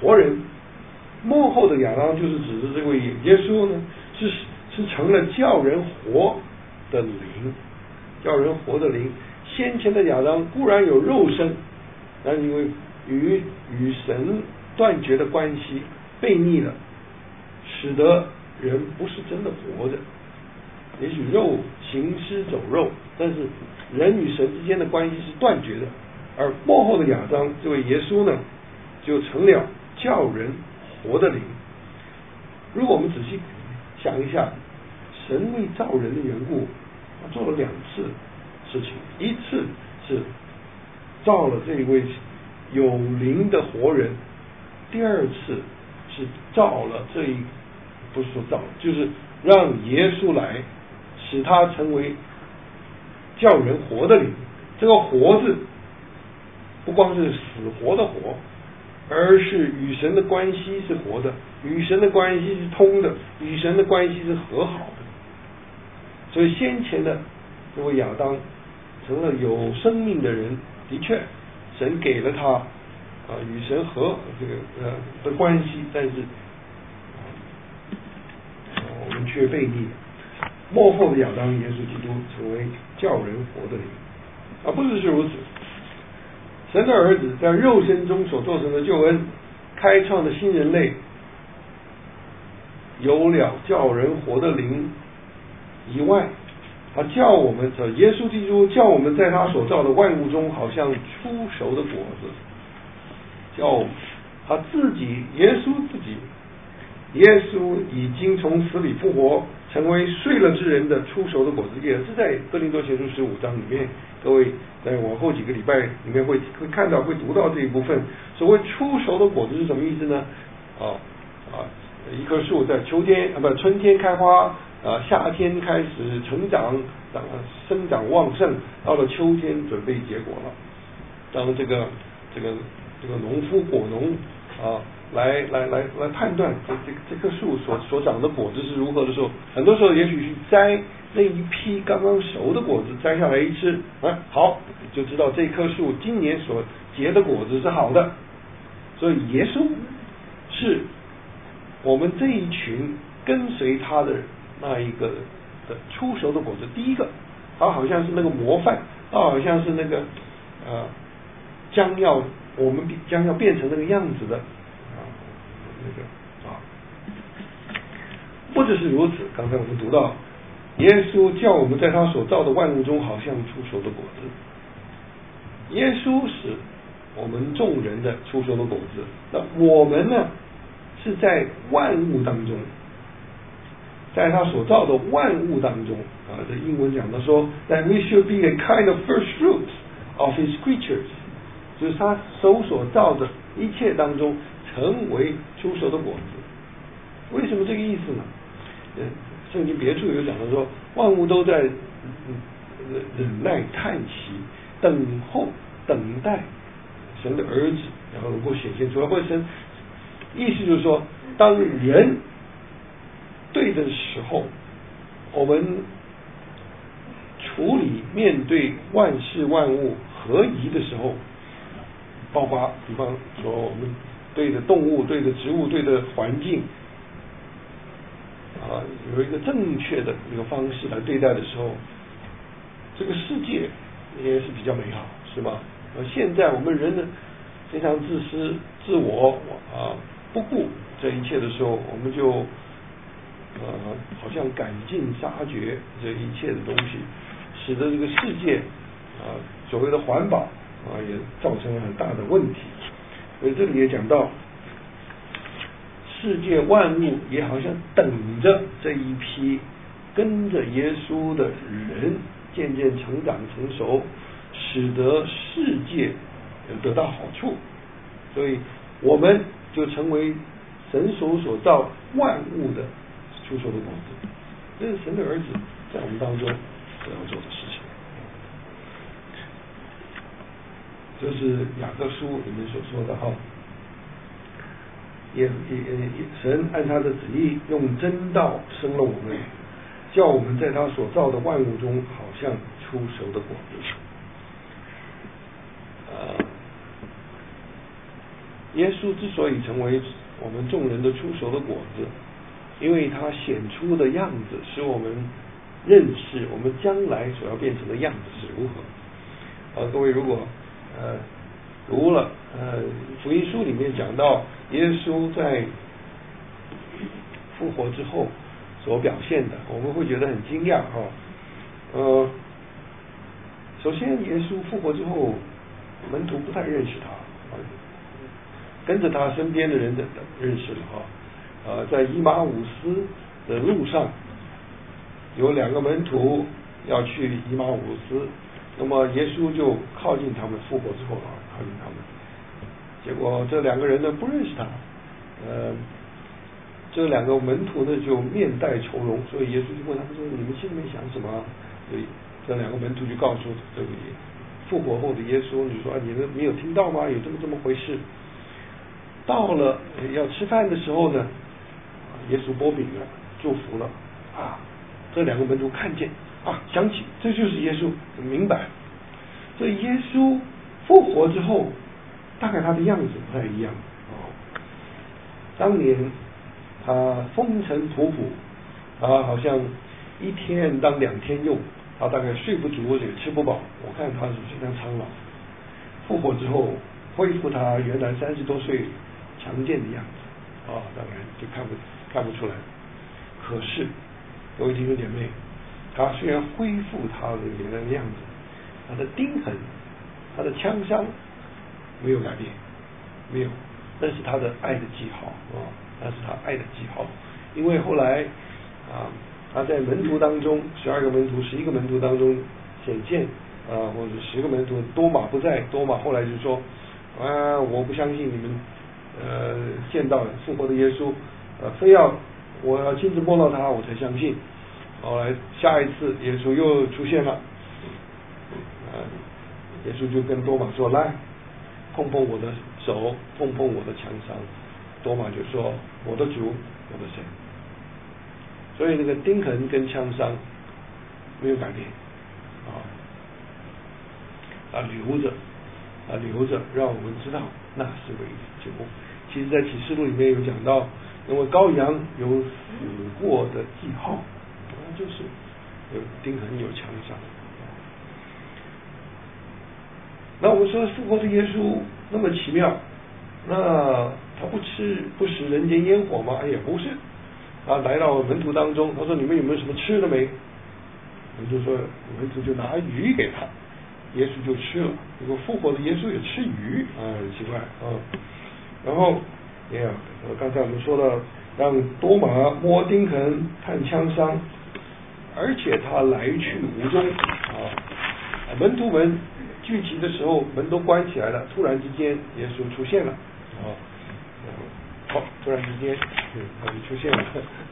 活人，末后的亚当就是指的这位耶稣呢，是成了叫人活的灵，叫人活的灵。先前的亚当固然有肉身，但因为与神断绝的关系，悖逆了，使得人不是真的活着。也许肉行尸走肉，但是人与神之间的关系是断绝的。而末后的亚当这位耶稣呢，就成了叫人活的灵。如果我们仔细想一下，神为造人的缘故，他做了2次事情，一次是造了这一位有灵的活人，第二次是造了不是说造，就是让耶稣来，使他成为叫人活的灵。这个活字不光是死活的活，而是与神的关系是活的，与神的关系是通的，与神的关系是和好的。所以先前的这位亚当成了有生命的人，的确神给了他与神和的关系，但是我们却悖逆。末后的亚当耶稣基督成为叫人活的灵。不只是如此，神的儿子在肉身中所做成的救恩，开创的新人类，有了叫人活的灵以外，他叫我们耶稣基督叫我们在他所造的万物中好像出熟的果子，叫他自己耶稣已经从死里复活，成为睡了之人的出熟的果子，也是在哥林多前书15章里面，各位在往后几个礼拜里面会看到会读到这一部分。所谓出熟的果子是什么意思呢？一棵树在春天开花，夏天开始成长，生长旺盛，到了秋天准备结果了。当这个农夫果农来判断这棵树所长的果子是如何的时候，很多时候也许去摘那一批刚刚熟的果子，摘下来一吃，好，就知道这棵树今年所结的果子是好的。所以耶稣是我们这一群跟随他的那一个的出熟的果子。第一个，他好像是那个模范，他好像是那个我们将要变成那个样子的不只是如此，刚才我们读到耶稣叫我们在他所造的万物中好像出熟的果子。耶稣是我们众人的出熟的果子，那我们呢是在万物当中，在他所造的万物当中这英文讲的说 that we should be a kind of first fruits of his creatures， 就是他所造的一切当中成为出熟的果子。为什么这个意思呢？圣经别处有讲的说，万物都在忍耐叹息，等候等待神的儿子然后能够显现出来。或者神意思就是说，当人对的时候，我们处理面对万事万物合宜的时候，包括比方说我们对的动物、对的植物、对的环境有一个正确的一个方式来对待的时候，这个世界也是比较美好，是吧？现在我们人呢非常自私自我不顾这一切的时候，我们就好像赶尽杀绝这一切的东西，使得这个世界所谓的环保也造成了很大的问题。所以这里也讲到，世界万物也好像等着这一批跟着耶稣的人渐渐成长成熟，使得世界得到好处。所以我们就成为神所造万物的出熟的果子。这是神的儿子在我们当中所要做的事情。这是雅各书里面所说的神按他的旨意用真道生了我们，叫我们在他所造的万物中好像出熟的果子。 耶稣之所以成为我们众人的出熟的果子，因为他显出的样子使我们认识我们将来所要变成的样子是如何。各位如果读了福音书里面讲到耶稣在复活之后所表现的，我们会觉得很惊讶首先耶稣复活之后，门徒不太认识他，跟着他身边的人认识了在以马忤斯的路上，有2个门徒要去以马忤斯，那么耶稣就靠近他们，复活之后靠近他们，结果这2个人呢不认识他，这2个门徒呢就面带愁容，所以耶稣就问他们说：“你们心里面想什么？”所以这2个门徒就告诉这个复活后的耶稣：“你说你们没有听到吗？有这么回事。”到了要吃饭的时候呢，耶稣擘饼了，祝福了这2个门徒看见想起这就是耶稣，明白。所以耶稣复活之后，大概他的样子不太一样当年他风尘仆仆，好像1天当2天用，他大概睡不足也吃不饱，我看他是非常苍老。复活之后恢复他原来30多岁强健的样子当然就看不出来。可是各位弟兄姐妹，他虽然恢复他的原来的样子，他的钉痕，他的枪伤没有改变，没有，那是他的爱的记号那是他爱的记号。因为后来他在门徒当中，12个门徒11个门徒当中显现或者10个门徒，多马不在，多马后来就说我不相信你们见到复活的耶稣，非要我要亲自摸到他我才相信。后来下一次耶稣又出现了，耶稣就跟多马说：“来，碰碰我的手，碰碰我的枪伤。”多马就说：“我的主，我的神。”所以那个钉痕跟枪伤没有改变留着让我们知道那是为救。其实在启示录里面有讲到，因为羔羊有死过的记号，就是有钉痕有枪伤。那我们说复活的耶稣那么奇妙，那他不食人间烟火吗？也不是，来到门徒当中，他说：“你们有没有什么吃的没？”门徒就拿鱼给他，耶稣就吃了。如果复活的耶稣也吃鱼很奇怪然后刚才我们说了，让多马摸钉痕看枪伤，而且他来去无踪门徒们聚集的时候门都关起来了，突然之间耶稣出现了突然之间他就出现了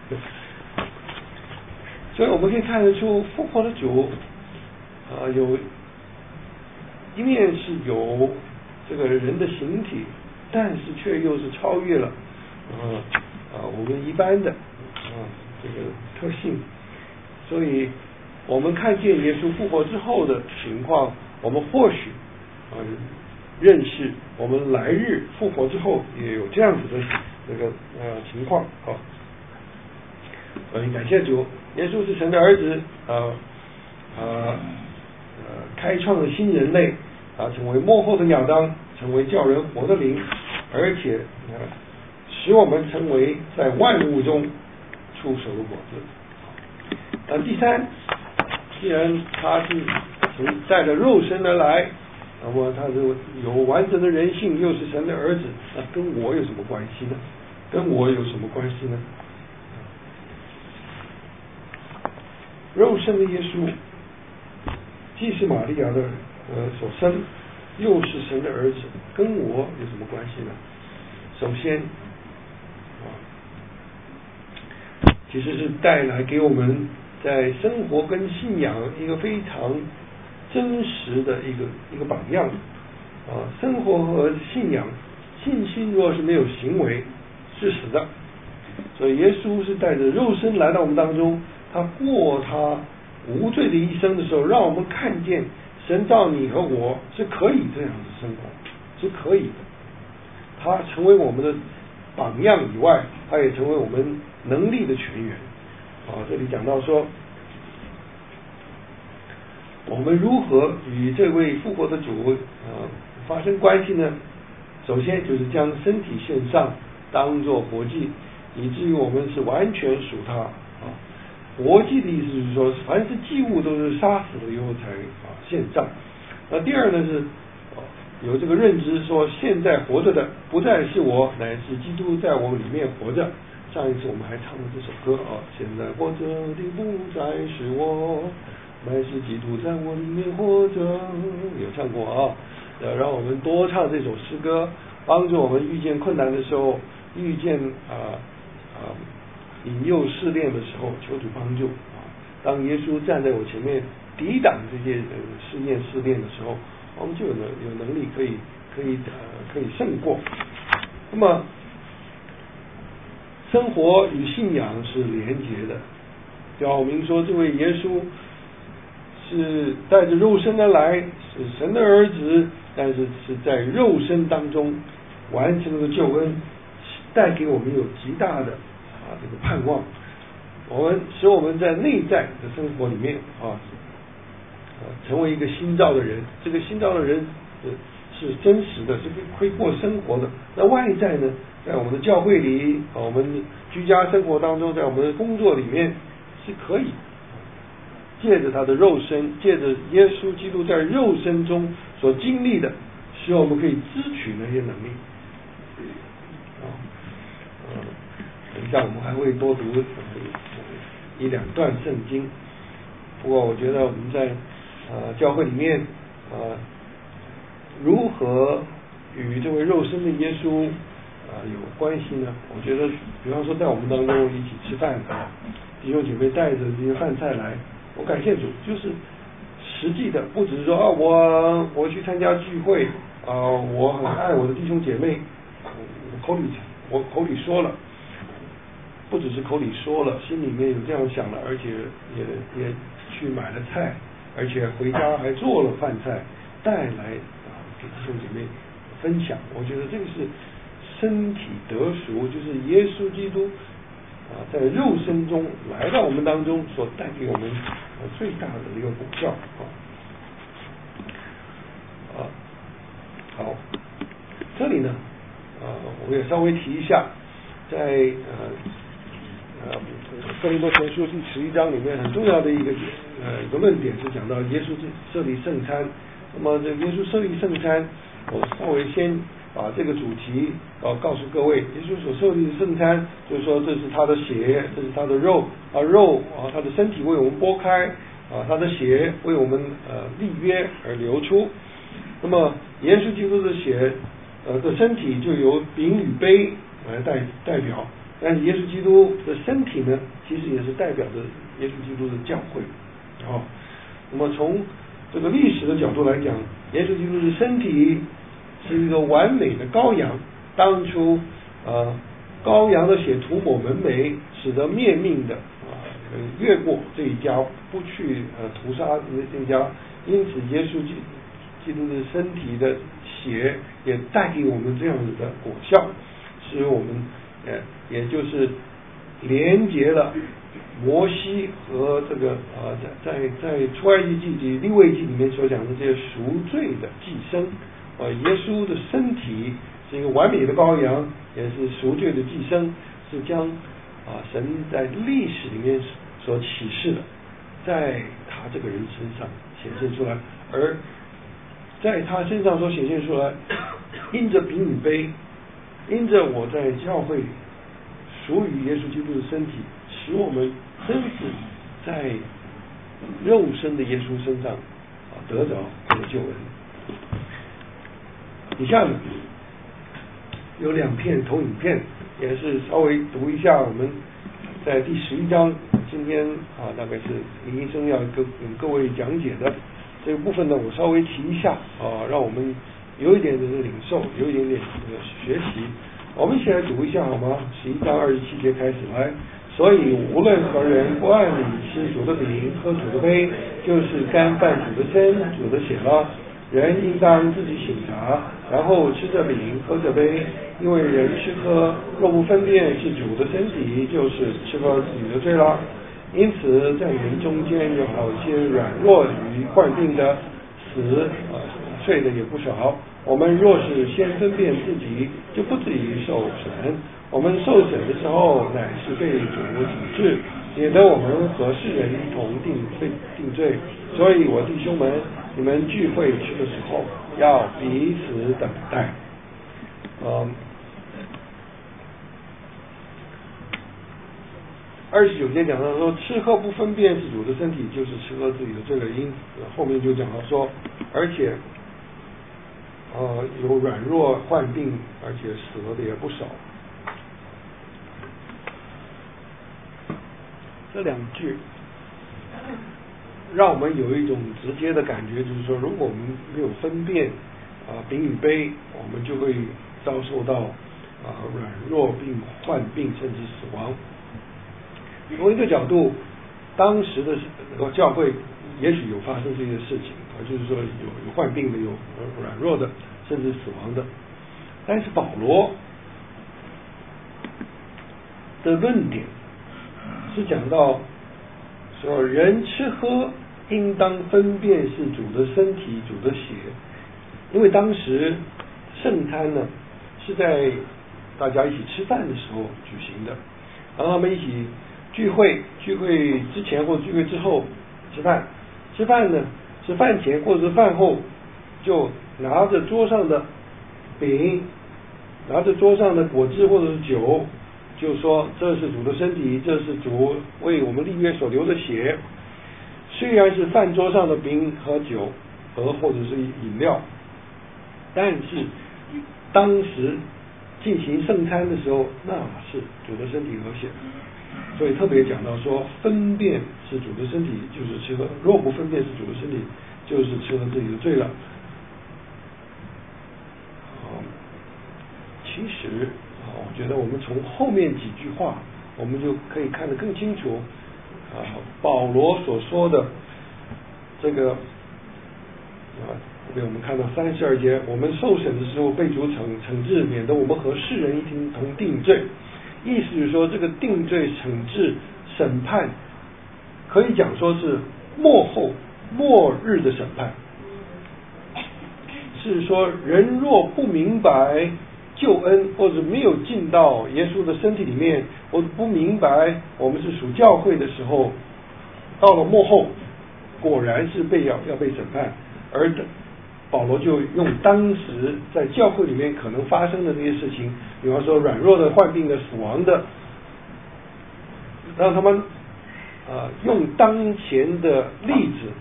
所以我们可以看得出复活的主有一面是有这个人的形体，但是却又是超越了我们一般的这个特性。所以我们看见耶稣复活之后的情况，我们或许认识我们来日复活之后也有这样子的这个情况所以感谢主，耶稣是神的儿子开创了新人类成为末后的亚当，成为叫人活的灵，而且使我们成为在万物中出手的果子。第三，既然他是带着肉身而来，那么他是有完整的人性，又是神的儿子，那跟我有什么关系呢？肉身的耶稣既是玛利亚的所生，又是神的儿子，跟我有什么关系呢？首先其实是带来给我们在生活跟信仰一个非常真实的一个榜样生活和信仰，信心若是没有行为是死的。所以耶稣是带着肉身来到我们当中，他过他无罪的一生的时候，让我们看见神造你和我是可以这样子生活，是可以的。 他成为我们的榜样以外，他也成为我们能力的泉源。这里讲到说，我们如何与这位复活的主发生关系呢？首先就是将身体献上，当作活祭，以至于我们是完全属他。活祭的意思是说，凡是祭物都是杀死了以后才献上。那第二呢是有这个认知，说现在活着的不再是我，乃是基督在我里面活着。上一次我们还唱了这首歌现在活着的不再是我，乃是基督在我里面活着，有唱过让我们多唱这首诗歌，帮助我们遇见困难的时候，遇见引诱试炼的时候，求主帮助当耶稣站在我前面抵挡这些试炼的时候，我们就有能力可以胜过。那么生活与信仰是连结的，表明说这位耶稣是带着肉身而来，是神的儿子，但是是在肉身当中完成了救恩，带给我们有极大的这个盼望，使我们在内在的生活里面成为一个新造的人。这个新造的人是真实的，是会过生活的。那外在呢，在我们的教会里，我们居家生活当中，在我们的工作里面是可以借着他的肉身，借着耶稣基督在肉身中所经历的，使我们可以支取那些能力。等一下我们还会多读一两段圣经。不过我觉得我们在教会里面如何与这位肉身的耶稣有关系呢？我觉得比方说在我们当中一起吃饭弟兄姐妹带着这些饭菜来，我感谢主，就是实际的，不只是说我去参加聚会我很爱我的弟兄姐妹，我口里说了，不只是口里说了，心里面有这样想了，而且也去买了菜，而且回家还做了饭菜带来给弟兄姐妹分享。我觉得这个是身体得赎，就是耶稣基督在肉身中来到我们当中所带给我们最大的一个果效好，这里呢我也稍微提一下，在哥林多前书第11章里面很重要的一个论点是讲到耶稣设立圣餐。那么这耶稣设立圣餐，我稍微先把这个主题告诉各位。耶稣所设立的圣餐，就是说这是他的血，这是他的肉他的身体为我们剥开他的血为我们立约而流出。那么耶稣基督的血的身体就由饼与杯来代表，但是耶稣基督的身体呢，其实也是代表着耶稣基督的教会那么从这个历史的角度来讲，耶稣基督的身体是一个完美的羔羊，当初羔羊的血涂抹门楣，使得灭命的越过这一家，不去屠杀这一家，因此耶稣基督的身体的血也带给我们这样子的果效，使我们也就是连结了摩西和这个在出埃及记及利未记里面所讲的这些赎罪的祭牲耶稣的身体是一个完美的羔羊，也是赎罪的祭牲，是将神在历史里面所启示的，在他这个人身上显现出来，而在他身上所显现出来，因着饼与杯，因着我在教会里属于耶稣基督的身体，使我们真是在肉身的耶稣身上得着这个救恩。以下呢有2片投影片，也是稍微读一下我们在第11章今天大概是林医生要跟各位讲解的这个部分呢，我稍微提一下让我们有一点的领受，有一点点学习。我们一起来读一下好吗？11章27节开始来。所以无论何人不按理吃主的饼喝主的杯，就是干犯主的身主的血了。 人应当自己省察，然后吃着饼喝着杯，因为人吃喝若不分辨是主的身体，就是吃喝自己的罪了。因此在你们中间有好些软弱与患病的，睡的也不少。我们若是先分辨自己，就不至于受审。我们受审的时候，乃是被主处置，免得我们和世人同定罪。所以我弟兄们，你们聚会吃的时候，要彼此等待。29节讲到说，吃喝不分辨是主的身体，就是吃喝自己的罪了。因后面就讲到说，而且有软弱患病，而且死了的也不少。这两句让我们有一种直接的感觉，就是说，如果我们没有分辨饼与杯，我们就会遭受到软弱病、患病，甚至死亡。从一个角度，当时的教会也许有发生这些事情，就是说有患病的，有软弱的，甚至死亡的。但是保罗的论点是讲到说，人吃喝应当分辨是主的身体、主的血，因为当时圣餐呢是在大家一起吃饭的时候举行的，然后他们一起聚会之前或者聚会之后吃饭呢是饭前或者是饭后，就拿着桌上的饼，拿着桌上的果汁或者是酒，就说这是主的身体，这是主为我们立约所流的血。虽然是饭桌上的饼和酒或者是饮料，但是当时进行圣餐的时候，那是主的身体和血。所以特别讲到说，分辨是主的身体，就是吃喝；若不分辨是主的身体，就是吃了自己的罪了。其实我觉得我们从后面几句话，我们就可以看得更清楚。保罗所说的这个我们看到32节，我们受审的时候被主惩治，免得我们和世人一同定罪。意思是说，这个定罪、惩治、审判，可以讲说是末日的审判。是说，人若不明白救恩，或者没有进到耶稣的身体里面，或者不明白我们是属教会的时候，到了末后，果然是要被审判。而保罗就用当时在教会里面可能发生的这些事情，比方说软弱的、患病的、死亡的，让他们用当前的例子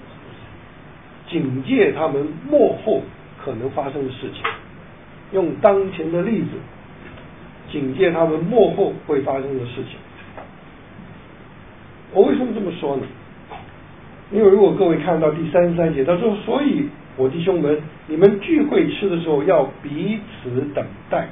警戒他们末后可能发生的事情，用当前的例子警戒他们末后会发生的事情。我为什么这么说呢？因为如果各位看到第33节，他说，所以我弟兄们，你们聚会吃的时候要彼此等待，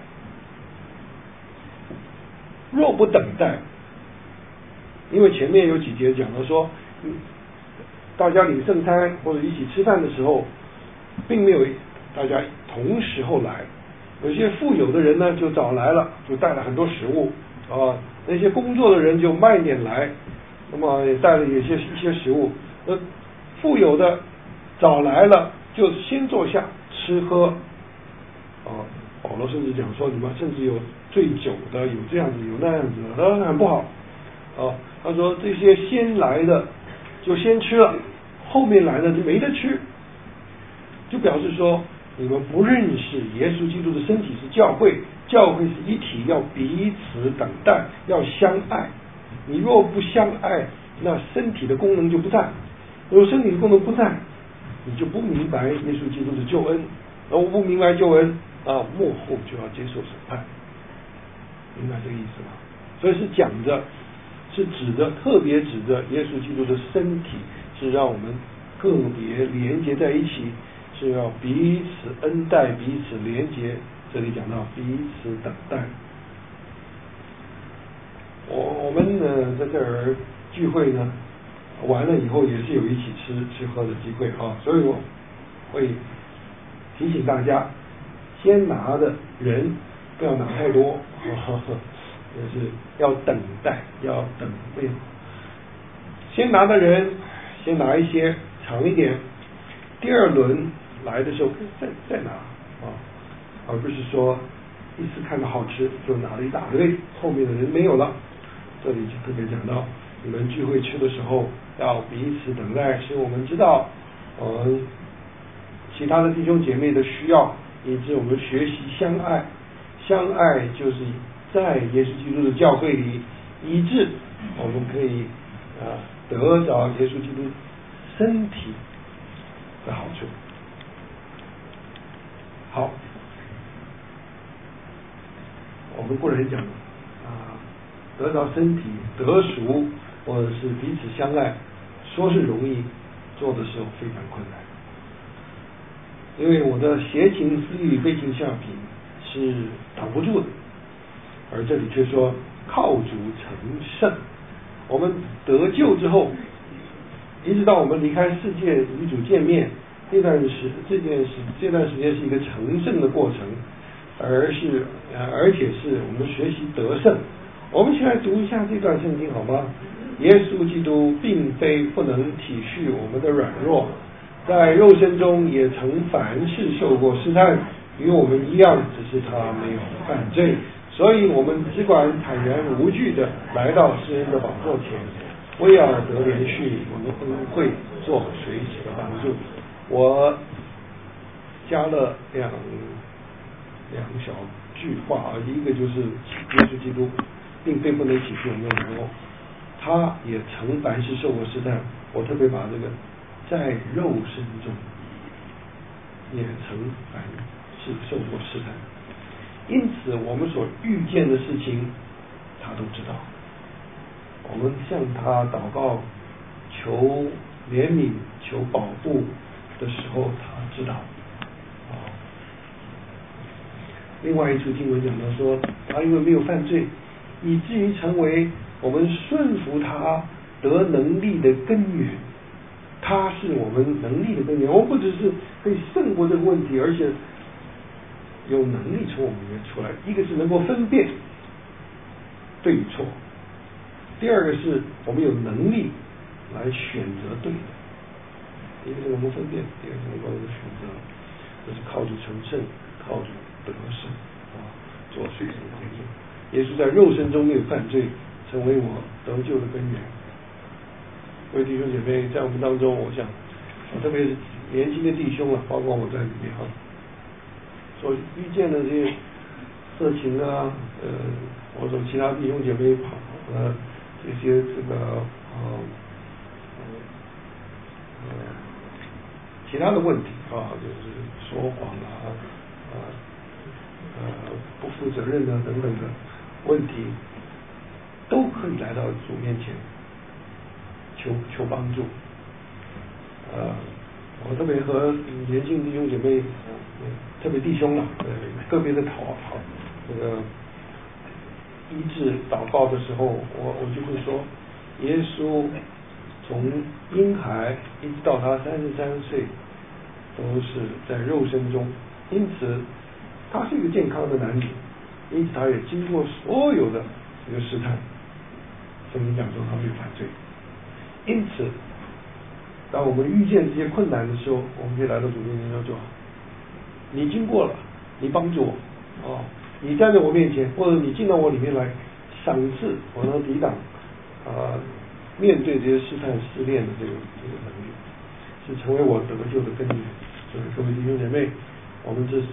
若不等待，因为前面有几节讲到说，大家领圣餐或者一起吃饭的时候，并没有大家同时候来，有些富有的人呢就早来了，就带了很多食物那些工作的人就慢一点来，那么也带了一些食物。富有的早来了，就先坐下吃喝。保罗甚至讲说，你们甚至有醉酒的，有这样子有那样子的，当然很不好。他说这些先来的就先吃了，后面来的就没得吃，就表示说你们不认识耶稣基督的身体是教会，教会是一体，要彼此等待，要相爱。你若不相爱，那身体的功能就不在。如果身体的功能不在，你就不明白耶稣基督的救恩，而我不明白救恩末后就要接受审判，明白这个意思吗？所以是讲着，是指着特别指着耶稣基督的身体，是让我们个别连接在一起，是要彼此恩待、彼此连接。这里讲到彼此等待。我们呢在这儿聚会呢完了以后，也是有一起吃喝的机会所以我会提醒大家，先拿的人不要拿太多，就是要等待，要等备。先拿的人先拿一些长一点，第二轮来的时候再拿而不是说一次看到好吃就拿了一大堆，后面的人没有了。这里就特别讲到，你们聚会吃的时候要彼此等待，使我们知道其他的弟兄姐妹的需要，以致我们学习相爱。相爱就是在耶稣基督的教会里，以致我们可以得着耶稣基督身体的好处。好，我们过来讲得着身体得赎，或者是彼此相爱，说是容易，做的时候非常困难。因为我的邪情私欲非情下品是挡不住的，而这里却说靠主成圣。我们得救之后，一直到我们离开世界与主见面，这段时间是一个成圣的过程，而且是我们学习得胜。我们一起来读一下这段圣经好吗？耶稣基督并非不能体恤我们的软弱，在肉身中也曾凡事受过试探，与我们一样，只是他没有犯罪。所以我们只管坦然无惧的来到施恩的宝座前，为要得连续我们恩惠做随时的帮助。我加了两小句话，一个就是耶稣基督并非不能体恤我们的软弱，他也曾凡事受过试探。我特别把这个在肉身中也曾凡事受过试探，因此我们所遇见的事情他都知道。我们向他祷告求怜悯求保护的时候他知道。另外一处经文讲到说，他因为没有犯罪，以至于成为我们顺服他得能力的根源。他是我们能力的根源，我们不只是可以胜过这个问题，而且有能力从我们里面出来。一个是能够分辨对与错，第二个是我们有能力来选择对的。一个是我们分辨，第二个是我们选择，这是靠主成圣，靠主得胜做随时的帮助。耶稣在肉身中没有犯罪，成为我得救的根源。各位弟兄姐妹，在我们当中，我想特别是年轻的弟兄包括我在里面所遇见的这些色情或者其他弟兄姐妹这些其他的问题就是说谎不负责任等等的问题，都可以来到主面前求帮助。我特别和年轻弟兄姐妹，特别弟兄个别的讨医治祷告的时候，我就会说，耶稣从婴孩一直到他33岁，都是在肉身中，因此他是一个健康的男子，因此他也经过所有的这个试探。圣经讲说他没有犯罪，因此当我们遇见这些困难的时候，我们可以来到主面前说，你经过了，你帮助我你站在我面前，或者你进到我里面来，赏赐我能抵挡面对这些试探试炼的这个能力，是成为我得救的根源。所以各位弟兄姐妹，我们这是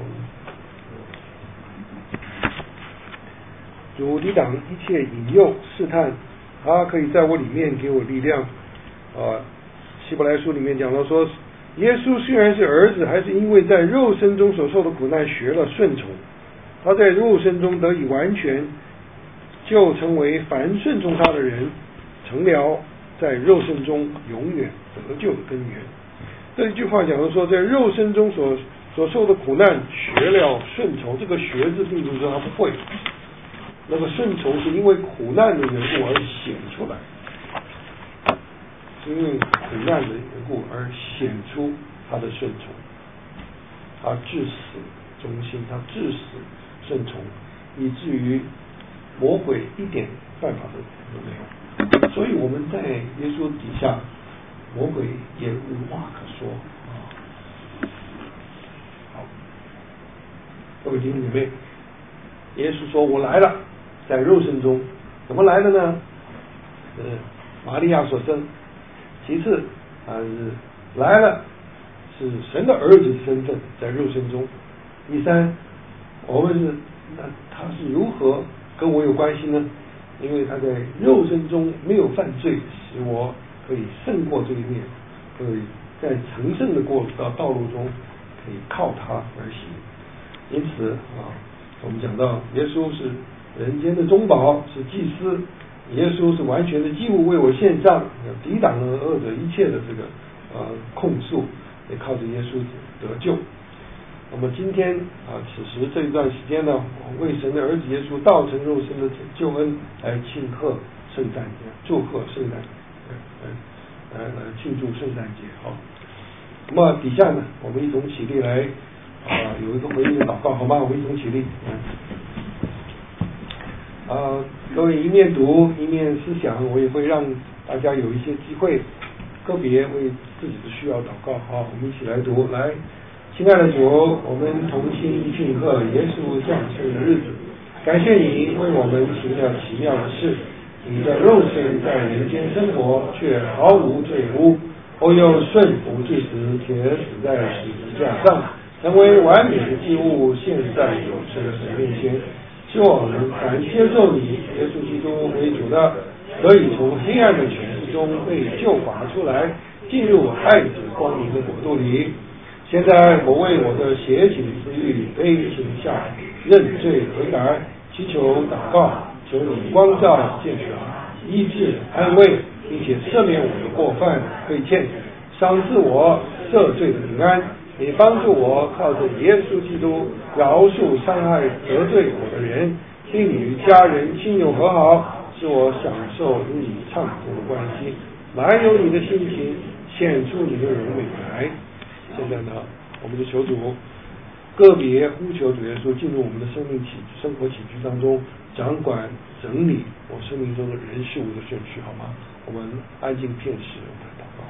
主抵挡一切引诱试探，他可以在我里面给我力量。希伯来书里面讲到说，耶稣虽然是儿子，还是因为在肉身中所受的苦难学了顺从，他在肉身中得以完全，就成为凡顺从他的人，成了在肉身中永远得救的根源。这一句话讲到说，在肉身中所受的苦难学了顺从，这个学字并不是说他不会，那个顺从是因为苦难的缘故而显出来，是因为苦难的缘故而显出他的顺从，他至死忠心，他至死顺从，以至于魔鬼一点办法都没有。所以我们在耶稣底下，魔鬼也无话可说。好，各位弟兄姐妹，耶稣说我来了，在肉身中，怎么来的呢？玛利亚所生。其次是来了，是神的儿子的身份在肉身中。第三，那他是如何跟我有关系呢？因为他在肉身中没有犯罪，使我可以胜过这一面，可以在成圣的道路中可以靠他而行。因此我们讲到耶稣是人间的中保，是祭司，耶稣是完全的祭物为我献上，抵挡了恶者一切的这个控诉，也靠着耶稣得救。那么今天此时这一段时间呢，为神的儿子耶稣道成肉身的救恩来庆贺圣诞节，祝贺圣诞，来庆祝圣诞节。好，那么底下呢，我们一同起立来有一个回应的祷告，好吗？我们一同起立。各位一面读一面思想，我也会让大家有一些机会个别为自己的需要祷告。好，我们一起来读。来，亲爱的主，我们同心庆贺耶稣降生的日子，感谢你为我们行了奇妙的事。你的肉身在人间生活，却毫无罪污，又顺服至死，且死在十字架上，成为完美的祭物，现在有生的神面前。是我们敢接受你耶稣基督为主的，得以从黑暗的权势中被救拔出来，进入爱子光明的国度里。现在我为我的邪情私欲悲情下认罪悔改，祈求祷告，求你光照健全、医治、安慰，并且赦免我的过犯亏欠，赏赐我赦罪的平安，也帮助我靠着耶稣基督饶恕伤害得罪我的人，并与家人亲友和好，使我享受与你畅通的关系，满有你的心情，显出你的荣美来。现在呢，我们就求主个别呼求主耶稣进入我们的生活起居当中，掌管整理我生命中的人事物的顺序，好吗？我们安静片时，我们来祷告。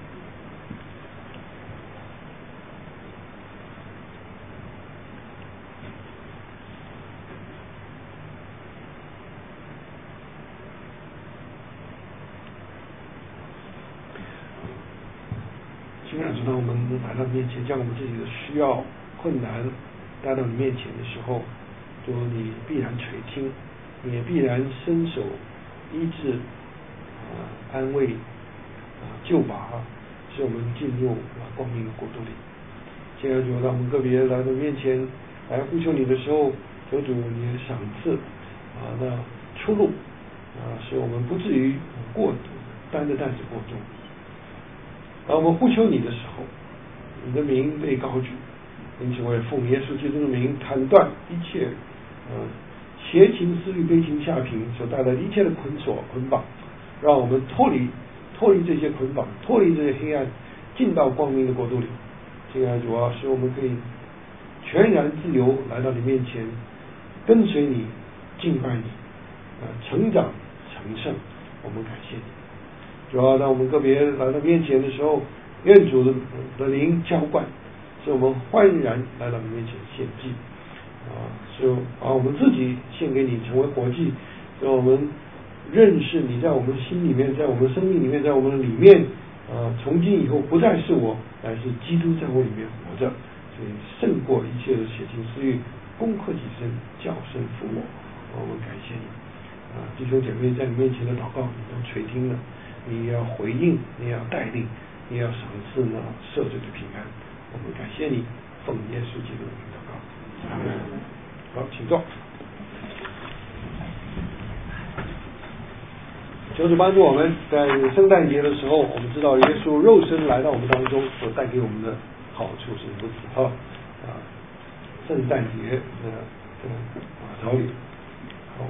亲爱的主，当我们来到面前，将我们自己的需要、困难带到你面前的时候，主，你必然垂听，你也必然伸手医治、安慰、救拔，使我们进入光明的国度里。亲爱的主，当我们个别来到面前来呼求你的时候，求主你也赏赐那出路使我们不至于担着担子过重。当我们呼求你的时候，你的名被高举，因此我也奉耶稣基督的名砍断一切邪情私欲悲情下品所带来的一切的捆绑，让我们脱离这些捆绑，脱离这些黑暗，进到光明的国度里。亲爱的主啊，使我们可以全然自由来到你面前，跟随你，敬拜你，成长成圣。我们感谢你。主要当我们个别来到面前的时候，愿主的灵浇灌，使我们欢然来到你面前献祭使把我们自己献给你，成为活祭，让我们认识你在我们心里面，在我们生命里面，在我们里面从今以后不再是我，乃是基督在我里面活着，所以胜过一切的邪情私欲，攻克己身，叫声服我。我们感谢你弟兄姐妹在你面前的祷告你都垂听了，你也要回应，你也要带领，你也要赏赐呢赦罪的平安。我们感谢你，奉耶稣基督的名祷告，阿门。好，请坐。求主帮助我们，在圣诞节的时候，我们知道耶稣肉身来到我们当中所带给我们的好处是如此圣诞节的马槽里，好，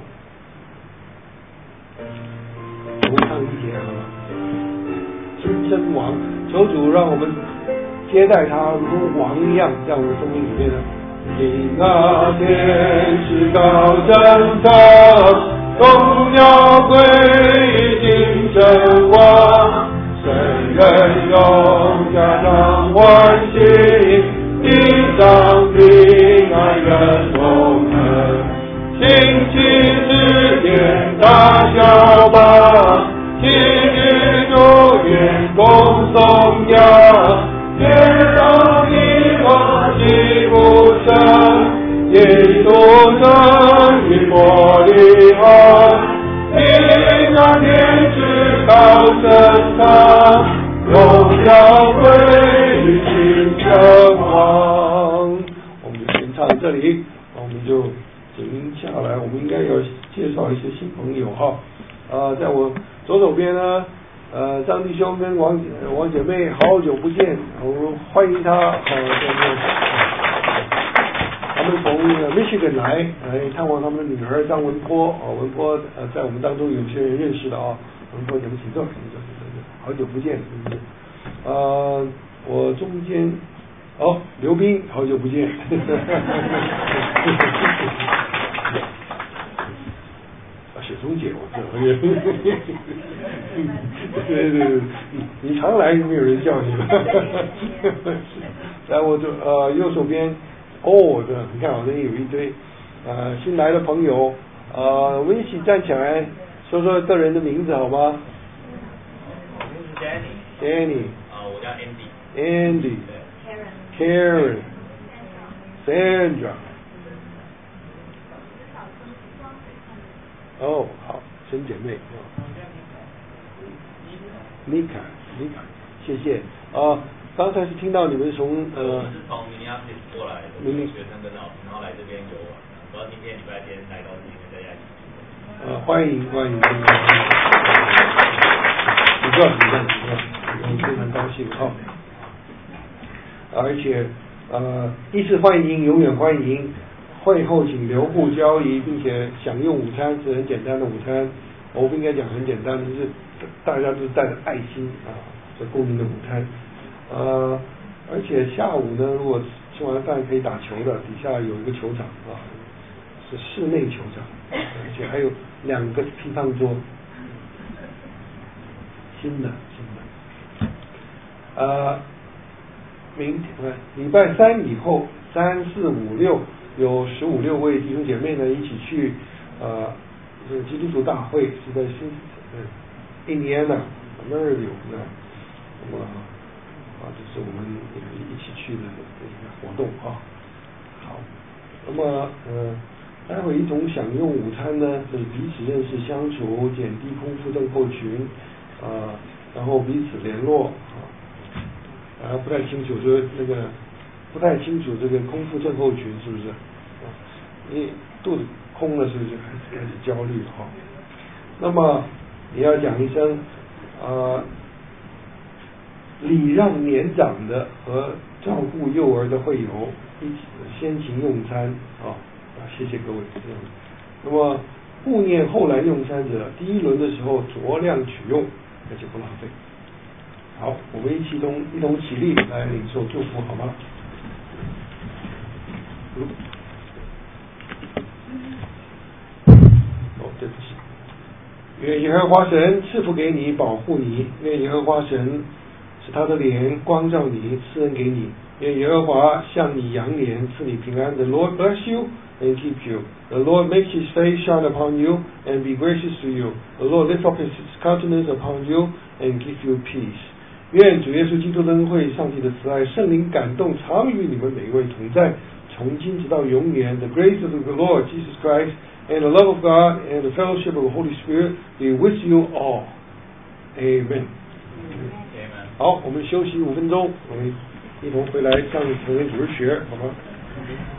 我们唱一节真王，求主让我们接待他如王一样，在我们生命里面呢。听那天使高声唱，众鸟归进神王，圣人用家常欢喜，地上平安人同恩，星期之天大小吧，今日祝愿共颂扬，天上一往喜福生，耶稣生于伯利恒，平安天使高声唱，荣耀归于新生王。我们就先唱这里，我们就停下来。我们应该要介绍一些新朋友哈。在我左手边呢，张弟兄跟王姐妹好久不见，我欢迎他。他们从Michigan 来探望他们的女儿张文波。文波在我们当中有些人认识的啊。文波，你们请坐，好久不见。我中间刘斌，好久不见。雪松姐，我知道。对，你常来没有人叫你了。在我的右手边，对，你看我这里有一堆新来的朋友，我们一起站起来说说个人的名字好吗？ 我名字是 Danny。 我叫 Andy。Karen。Sandra。好，陈姐妹。妮卡，谢谢。刚才是听到你们从我是从明尼阿波利斯过来的，学生跟老师，然后来这边游玩，然后今天礼拜天来到这边跟大家一起。 欢迎，我非常高兴哈。而且一次欢迎，永远欢迎。会后请留步交谊，并且享用午餐，是很简单的午餐。我不应该讲很简单，就是大家都是带着爱心这供应的午餐。而且下午呢，如果吃完饭可以打球的，底下有一个球场是室内球场，而且还有2个乒乓桌，新的。明天礼拜3以后，3、4、5、6。有15、16位弟兄姐妹呢，一起去基督徒大会，是在印第安纳 Maryville 那么这是我们一起去的活动啊。好，那么待会一同享用午餐呢，就是彼此认识相处，减低空腹症候群然后彼此联络不太清楚说不太清楚这个空腹症候群是不是？你肚子空了是不是就开始焦虑了那么你要讲一声礼让年长的和照顾幼儿的会友一起先行用餐谢谢各位。那么顾念后来用餐者，第一轮的时候酌量取用，而且不浪费。好，我们一同起立来领受祝福好吗？对不起。愿耶和华神赐福给你，保护你。愿耶和华神使他的脸光照你，赐恩给你。愿耶和华向你扬脸，赐你平安。The Lord bless you and keep you. The Lord makes his face shine upon you and be gracious to you. The Lord lift up his countenance upon you and give you peace. 愿主耶稣基督的恩惠、上帝的慈爱、圣灵感动，常与你们每一位同在，从今直到永远。The grace of the Lord Jesus Christ and the love of God and the fellowship of the Holy Spirit be with you all. Amen. 好，我们休息5分钟，我们一同回来上成人主日学，好吗？